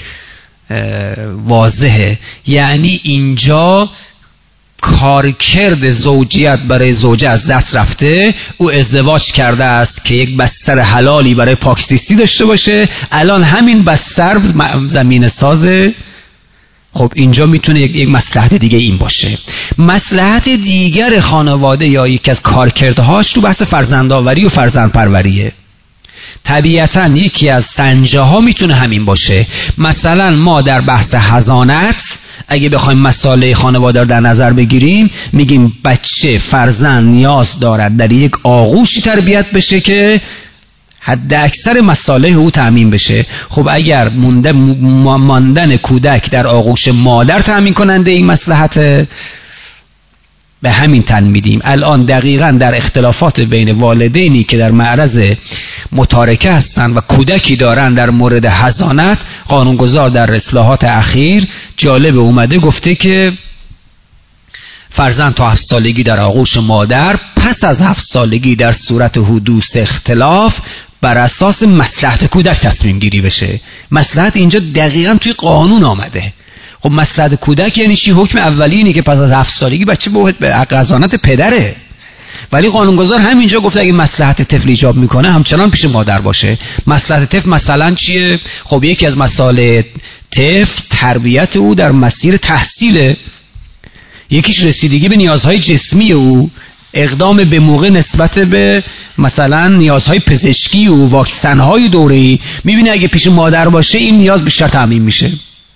واضحه. یعنی اینجا کارکرد زوجیت برای زوجه از دست رفته، او ازدواج کرده است که یک بستر حلالی برای پاکزیستی داشته باشه، الان همین بستر زمین سازه. خب اینجا میتونه یک, یک مصلحت دیگه این باشه. مصلحت دیگر خانواده یا یکی از کارکردهاش تو بحث فرزندآوری و فرزندپروریه. طبیعتاً یکی از سنجه ها میتونه همین باشه. مثلا ما در بحث حضانت اگه بخوایم مسائل خانواده رو در نظر بگیریم، میگیم بچه فرزند نیاز دارد در یک آغوشی تربیت بشه که حد اکثر مصالح او تأمین بشه. خب اگر مونده ماندن کودک در آغوش مادر تأمین کننده این مصلحت، به همین تن میدیم. الان دقیقاً در اختلافات بین والدینی که در معرض متارکه هستند و کودکی دارن در مورد حضانت، قانونگذار در اصلاحات اخیر جالب اومده گفته که فرزند تا هفت سالگی در آغوش مادر، پس از هفت سالگی در صورت حدوث اختلاف بر اساس مصلحت کودک تصمیم گیری بشه. مصلحت اینجا دقیقاً توی قانون آمده. خب مصلحت کودک یعنی چی؟ حکم اولی اینه که پس از هفت سالگی بچه به حضانت پدره، ولی قانونگذار همینجا گفته اگه مصلحت طفل ایجاب میکنه همچنان پیش مادر باشه. مصلحت طفل مثلا چیه؟ خب یکی از مسائل طفل تربیت او در مسیر تحصیله، یکیش رسیدگی به نیازهای جسمی او، اقدام به موقع نسبت به مثلا نیازهای پزشکی و واکسن‌های دوره‌ای. میبینه اگه پیش مادر باشه این نیاز بیشتر تامین میشه.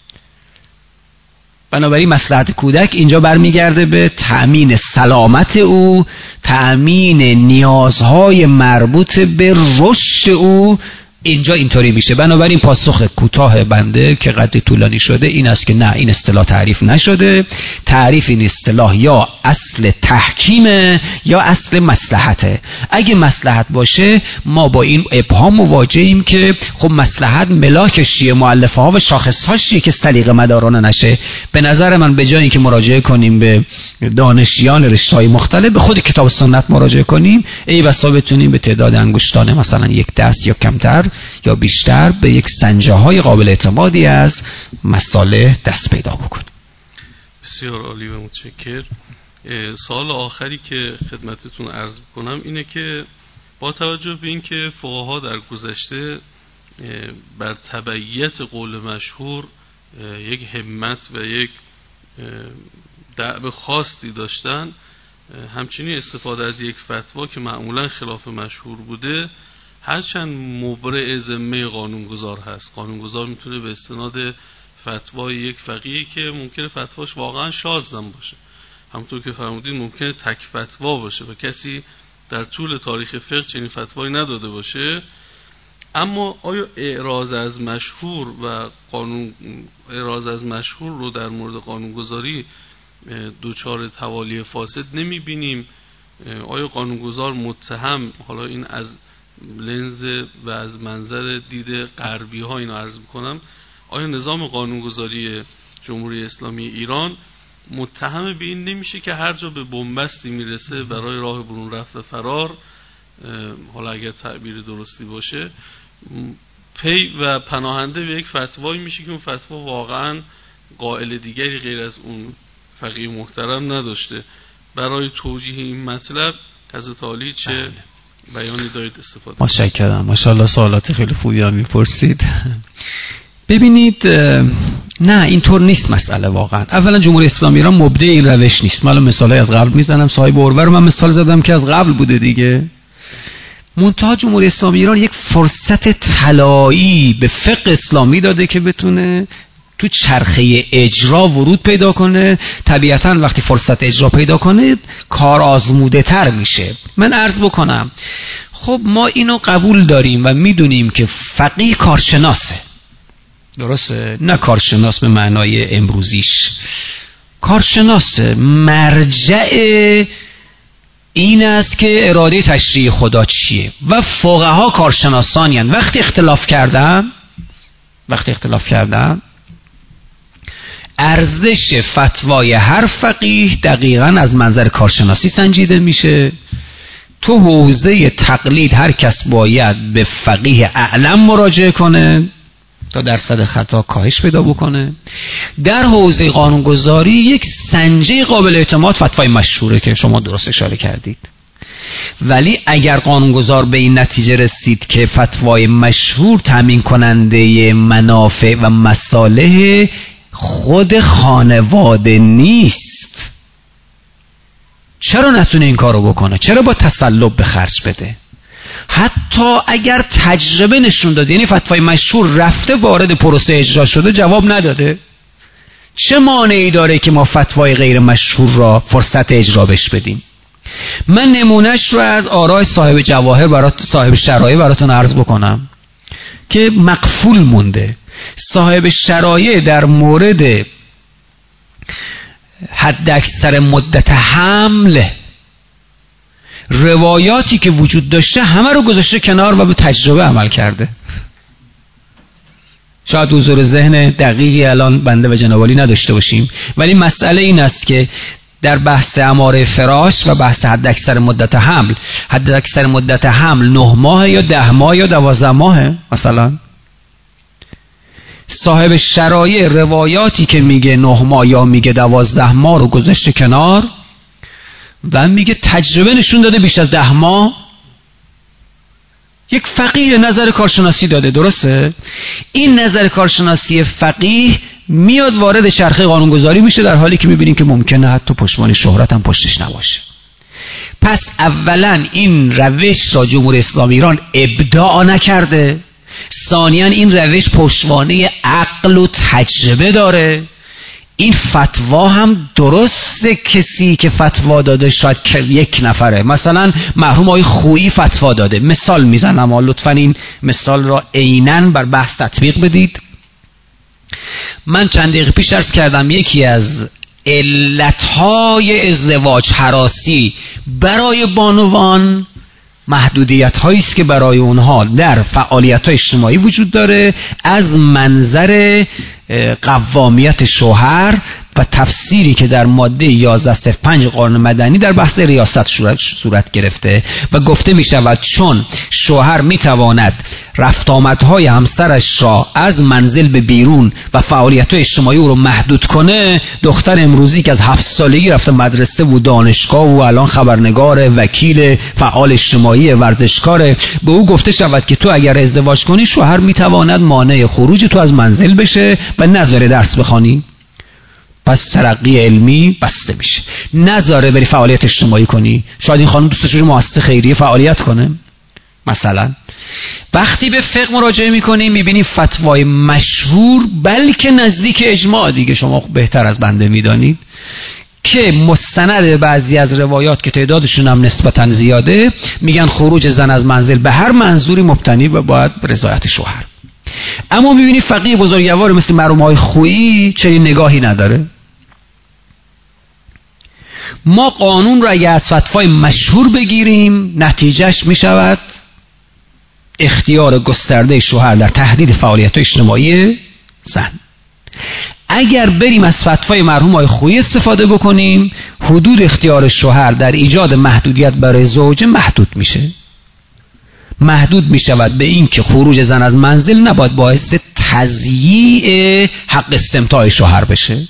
بنابراین مصلحت کودک اینجا برمیگرده به تأمین سلامت او، تأمین نیازهای مربوط به رشد او. اینجا اینطوری میشه. بنابراین پاسخ کوتاه بنده که قدری طولانی شده این است که نه، این اصطلاح تعریف نشده. تعریف این اصطلاح یا اصل تحکیمه یا اصل مصلحته. اگه مصلحت باشه ما با این ابهام مواجهیم که خب مصلحت ملاکش چیه، مؤلفه ها و شاخص هاش چیه که سلیقه مدارانه نشه. به نظر من به جای اینکه مراجعه کنیم به دانشیان رشته‌های مختلف، به خود کتاب سنت مراجعه کنیم، ای بسا بتونیم به تعداد انگشتان مثلا یک دست یا کمتر یا بیشتر به یک سنجه های قابل اعتمادی از مصالح دست پیدا بکنیم. بسیار عالی و متشکر. سوال آخری که خدمتتون عرض کنم اینه که با توجه به این که فقها در گذشته بر تبعیت قول مشهور یک همت و یک دعو خاصی داشتن، همچنین استفاده از یک فتوا که معمولا خلاف مشهور بوده هرچند مبرئ ذمه قانونگذار هست. قانونگذار میتونه به استناد فتوای یک فقیه که ممکنه فتواش واقعا شاذم باشه، همونطور که فرمودین ممکنه تک فتوا باشه و کسی در طول تاریخ فقه چنین فتوایی نداده باشه، اما آیا اعراض از مشهور و قانون اعراض از مشهور رو در مورد قانونگذاری دوچار توالی فاسد نمی بینیم؟ آیا قانونگذار متهم، حالا این از لنز و از منظر دید غربی ها اینو عرض میکنم، آیا نظام قانونگذاری جمهوری اسلامی ایران متهم به این نمیشه که هر جا به بنبستی میرسه برای راه برون رفت و فرار، حالا اگر تعبیر درستی باشه، پی و پناهنده به یک فتوایی میشه که اون فتوا واقعا قائل دیگری غیر از اون فقیه محترم نداشته؟ برای توجیه این مطلب حضرت عالی چه بیانی دارید استفاده؟ متشکرم، ماشاءالله سوالات خیلی خوبی هم میپرسید. ببینید، نه اینطور نیست مسئله. واقعا اولا جمهوری اسلامی ایران مبدع این روش نیست. من مثالای از قبل میزنم، صاحب اروه رو من مثال زدم که از قبل بوده دیگه. منتها جمهوری اسلامی ایران یک فرصت طلایی به فقه اسلامی داده که بتونه تو چرخه اجرا ورود پیدا کنه. طبیعتاً وقتی فرصت اجرا پیدا کنه کار آزموده تر میشه. من عرض بکنم، خب ما اینو قبول داریم و میدونیم که فقیه کارشناسه، درسته؟ نه کارشناس به معنای امروزیش، کارشناسه. مرجع این است که اراده تشریع خدا چیه و فقها کارشناسانی هستند. وقتی اختلاف کردن وقتی اختلاف کردن ارزش فتوای هر فقیه دقیقاً از منظر کارشناسی سنجیده میشه. تو حوزه تقلید هر کس باید به فقیه اعلم مراجعه کنه تا درصد خطا کاهش پیدا بکنه. در حوزه قانونگذاری یک سنجه قابل اعتماد فتوای مشهوره که شما درست اشاره کردید، ولی اگر قانونگذار به این نتیجه رسید که فتوای مشهور تامین کننده منافع و مصالح خود خانواده نیست، چرا نتونه این کارو بکنه؟ چرا با تسلب به خرج بده؟ حتی اگر تجربه نشون داده، یعنی فتوای مشهور رفته وارد پروسه اجرا شده جواب نداده، چه مانعی داره که ما فتوای غیر مشهور را فرصت اجرا بش بدیم؟ من نمونهش رو از آراء صاحب جواهر برات صاحب شرایع براتون عرض بکنم که مقفول مونده. صاحب شرایع در مورد حد اکثر مدت حمل روایاتی که وجود داشته همه رو گذاشته کنار و به تجربه عمل کرده. شاید حضور ذهن دقیقی الان بنده و جناب عالی نداشته باشیم، ولی مسئله این است که در بحث اماره فراش و بحث حد اکثر مدت حمل، حد اکثر مدت حمل نه ماه یا ده ماه یا دوازده ماه، مثلا صاحب شرایع روایاتی که میگه نه ماه یا میگه دوازده ماه رو گذاشته کنار و میگه تجربه نشون داده بیش از ده ماه. یک فقیه نظر کارشناسی داده، درسته؟ این نظر کارشناسی فقیه میاد وارد چرخه قانونگذاری میشه، در حالی که میبینیم که ممکنه حتی پشتوانه شهرت هم پشتش نباشه. پس اولا این روش را جمهوری اسلامی ایران ابداع نکرده، ثانیاً این روش پشتوانه عقل و تجربه داره. این فتوا هم درسته کسی که فتوا داده شاید یک نفره، مثلا مرحوم آقای خویی فتوا داده، مثال میزنم، اما لطفاً این مثال را عیناً بر بحث تطبیق بدید. من چند دقیقه پیش عرض کردم یکی از علتهای ازدواج هراسی برای بانوان محدودیت هایی است که برای اونها در فعالیت های اجتماعی وجود داره از منظر قوامیت شوهر و تفسیری که در ماده یازده صفر پنج قانون مدنی در بحث ریاست صورت گرفته و گفته می شود چون شوهر می تواند رفت آمدهای همسرش را از منزل به بیرون و فعالیت اجتماعی او رو محدود کنه، دختر امروزی که از هفت سالگی رفته مدرسه و دانشگاه و الان خبرنگار، وکیل، فعال اجتماعی، ورزشکاره، به او گفته شود که تو اگر ازدواج کنی شوهر می تواند مانع خروج تو از منزل بشه و نذاره درس بخوانی، پس ترقی علمی بسته میشه، نذاره بری فعالیت اجتماعی کنی. شاید این خانم دوستش رو مؤسسه خیریه فعالیت کنه. مثلا وقتی به فقه مراجعه میکنیم میبینیم فتوای مشهور بلکه نزدیک اجماع، دیگه شما بهتر از بنده میدانید، که مستند بعضی از روایات که تعدادشون هم نسبتا زیاده میگن خروج زن از منزل به هر منظوری مبتنی و باید رضایت شوهر. اما میبینی فقیه بزرگوار مثل مرحوم آقای خویی چنین نگاهی نداره. ما قانون را اگه از فتوای مشهور بگیریم نتیجهش میشود اختیار گسترده شوهر در تحدید فعالیت اجتماعی زن. اگر بریم از فتوای مرحوم آقای خویی استفاده بکنیم، حدود اختیار شوهر در ایجاد محدودیت برای زوجه محدود میشه. محدود می شود به این که خروج زن از منزل نباید باعث تضییع حق استمتاع شوهر بشه.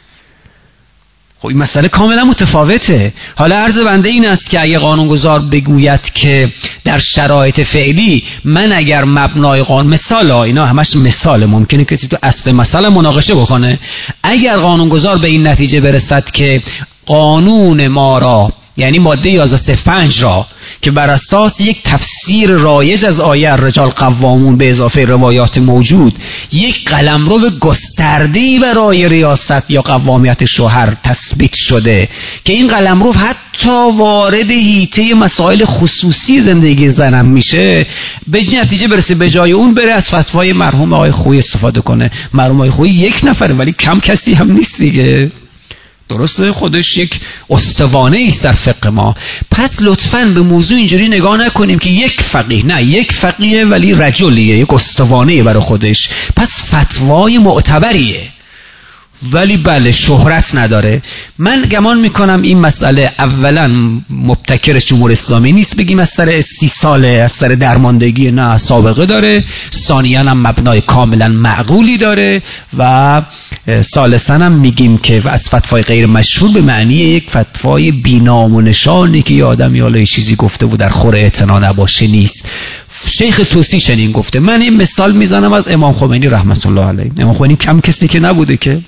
خب این مسئله کاملا متفاوته. حالا عرض بنده این است که اگه قانونگذار بگوید که در شرایط فعلی من اگر مبنای قانون، مثال ها اینا همش مثال، ممکنه کسی تو اصل مسئله مناقشه بکنه، اگر قانونگذار به این نتیجه برسد که قانون ما را، یعنی ماده یازده صفر پنج را که بر اساس یک تفسیر رایج از آیه الرجال قوامون به اضافه روایات موجود یک قلمرو گسترده‌ای برای ریاست یا قوامیت شوهر تثبیت شده که این قلمرو حتی وارد حیطه مسائل خصوصی زندگی زنم میشه، به نتیجه برسه به جای اون بره از فتوای مرحوم آقای خویی استفاده کنه. مرحوم آقای خویی یک نفره ولی کم کسی هم نیست دیگه، درسته؟ خودش یک استوانه ایست در فقه ما. پس لطفاً به موضوع اینجوری نگاه نکنیم که یک فقیه، نه یک فقیه ولی رجلیه، یک استوانه برای خودش، پس فتوای معتبریه ولی بله شهرت نداره. من گمان میکنم این مسئله اولا مبتکر جمهوری اسلامی نیست بگیم از سر سی ساله، از سر درماندگی، نه سابقه داره، ثانیاً هم مبنای کاملا معقولی داره و ثالثاً هم میگیم که از فتوای غیر مشهور به معنی یک فتوای بی‌نام و نشانی که یه آدمی حالا یه چیزی گفته بود در خور اعتنا نباشه نیست. شیخ طوسی چنین گفته. من این مثال میزنم از امام خمینی رحمت الله علیه. امام خمینی کم کسی که نبوده که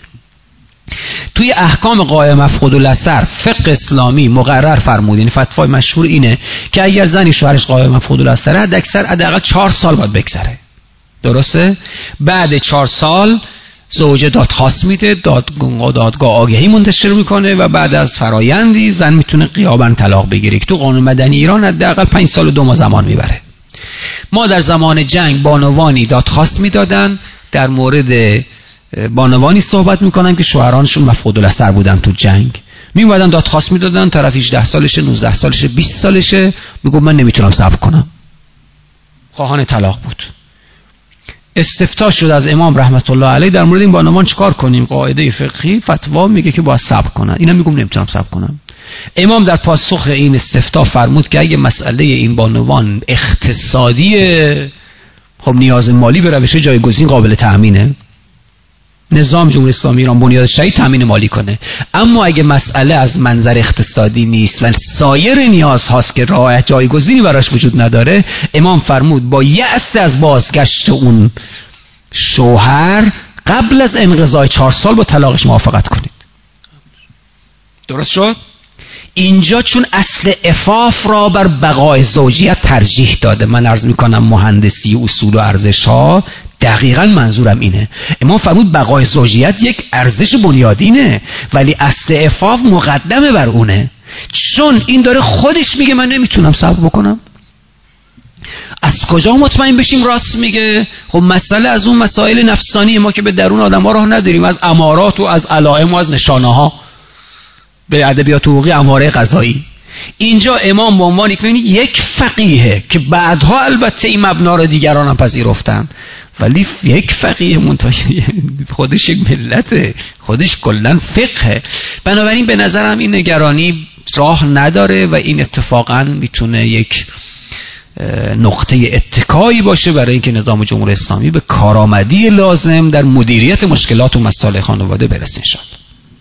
توی احکام قائم مفقود الاثر فقه اسلامی مقرر فرمود، این فتوای مشهور اینه که اگر زنی شوهرش قائم مفقود الاثر حد اکثر حداقل چهار سال باید بگذره، درسته؟ بعد چهار سال زوجه دادخواست میده، دادگاه دادگاه آگهی منتشر میکنه و بعد از فرایندی زن میتونه غیاباً طلاق بگیره که تو قانون مدنی ایران حداقل پنج سال و دو ماه زمان میبره. ما در زمان جنگ بانوانی دادخواست میدادن، در مورد بانوانی صحبت میکنن که شوهرانشون مفقود الاثر بودن تو جنگ، میومدن دادخواست میدادن، طرف هجده سالشه، نوزده سالشه، بیست سالشه، میگم من نمیتونم صبر کنم، خواهان طلاق بود. استفتاء شد از امام رحمت الله علیه در مورد این بانوان چیکار کنیم، قاعده فقهی فتوا میگه که باید صبر کنن، اینا میگم نمیتونم صبر کنم. امام در پاسخ این استفتاء فرمود که اگه مسئله این بانوان اقتصادیه، خب نیاز مالی به روش جایگزین قابل تأمینه، نظام جمهوری اسلامی ایران بنیاد شرعی تامین مالی کنه. اما اگه مسئله از منظر اقتصادی نیست و سایر نیاز هاست که راه جایگزینی براش وجود نداره، امام فرمود با یأس از بازگشت اون شوهر قبل از انقضای چهار سال با طلاقش موافقت کنید. درست شد؟ اینجا چون اصل عفاف را بر بقای زوجیت ترجیح داده. من عرض میکنم مهندسی اصول و ارزش ها دقیقاً منظورم اینه. امام فرمود بقای زوجیت یک ارزش بنیادینه ولی اصل عفاف مقدمه بر اونه، چون این داره خودش میگه من نمیتونم صبر بکنم. از کجا مطمئن بشیم راست میگه؟ خب مسئله از اون مسائل نفسانی ما که به درون آدم ها راه نداریم، از امارات و از علائم و از نشانه ها، به ادبیات حقوقی اماره قضایی. اینجا امام به عنوان یک یک فقیه که بعدها البته این مبنا رو دیگران هم پذیرفتن ولی یک فقیه منتهی خودش یک ملته، خودش کلا فقه. بنابراین به نظرم این نگرانی راه نداره و این اتفاقا میتونه یک نقطه اتکایی باشه برای اینکه نظام جمهوری اسلامی به کارآمدی لازم در مدیریت مشکلات و مسائل خانواده برسه انشاءالله.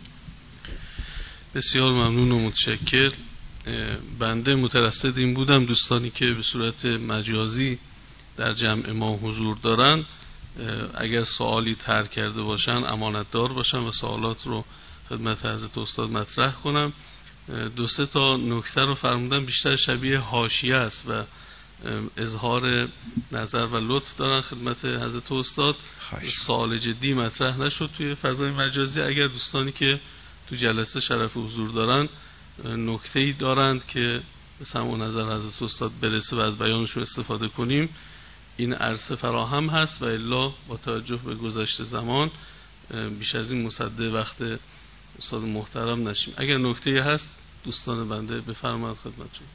بسیار ممنون و متشکر. بنده مترصد این بودم دوستانی که به صورت مجازی در جمع ما حضور دارن اگر سوالی طرح کرده باشن امانت دار باشن و سوالات رو خدمت حضرت استاد مطرح کنم. دو سه تا نکته رو فرمودن بیشتر شبیه حاشیه است و اظهار نظر و لطف دارن خدمت حضرت استاد. سوال جدی مطرح نشد توی فضای مجازی. اگر دوستانی که تو جلسه شرف حضور دارن نکته‌ای دارند که به سمع و نظر حضرت استاد برسه و از بیانشون استفاده کنیم این عرصه فراهم هست و الا با توجه به گذشت زمان بیش از این مصدق وقت استاد محترم نشیم. اگر نکته‌ای هست دوستان بنده بفرمایید خدمتتون.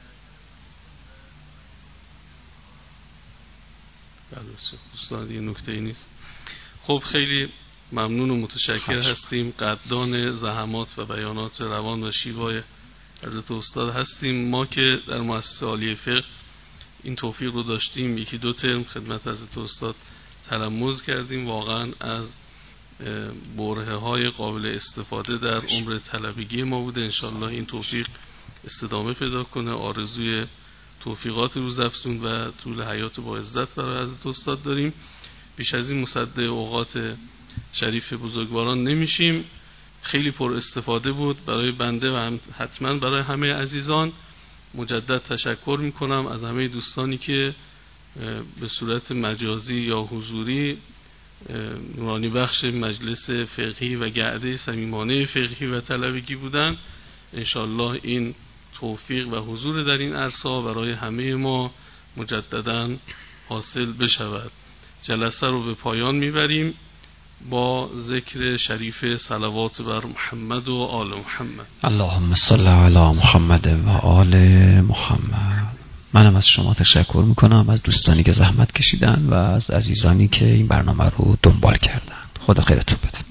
بله دوستان دیگه نکته‌ای نیست. خب خیلی ممنون و متشکر هستیم. قدردان زحمات و بیانات روان و شیوای حضرت استاد هستیم. ما که در مؤسسه عالیه فقه این توفیق رو داشتیم یکی دو ترم خدمت حضرت استاد تلمذ کردیم. واقعا از برهه های قابل استفاده در عمر طلبگی ما بوده. انشالله این توفیق استدامه پیدا کنه. آرزوی توفیقات روزافزون و طول حیات با عزت برای حضرت استاد داریم. بیش از این مصدق اوقات شریف بزرگواران نمیشیم. خیلی پر استفاده بود برای بنده و هم حتما برای همه عزیزان. مجدد تشکر میکنم از همه دوستانی که به صورت مجازی یا حضوری نورانی بخش مجلس فقهی و گرده صمیمانه فقهی و طلبگی بودن. انشالله این توفیق و حضور در این عرصه برای همه ما مجددا حاصل بشود. جلسه رو به پایان میبریم با ذکر شریف صلوات بر محمد و آل محمد. اللهم صل علی محمد و آل محمد. منم از شما تشکر میکنم، از دوستانی که زحمت کشیدن و از عزیزانی که این برنامه رو دنبال کردن. خدا خیرتون بده.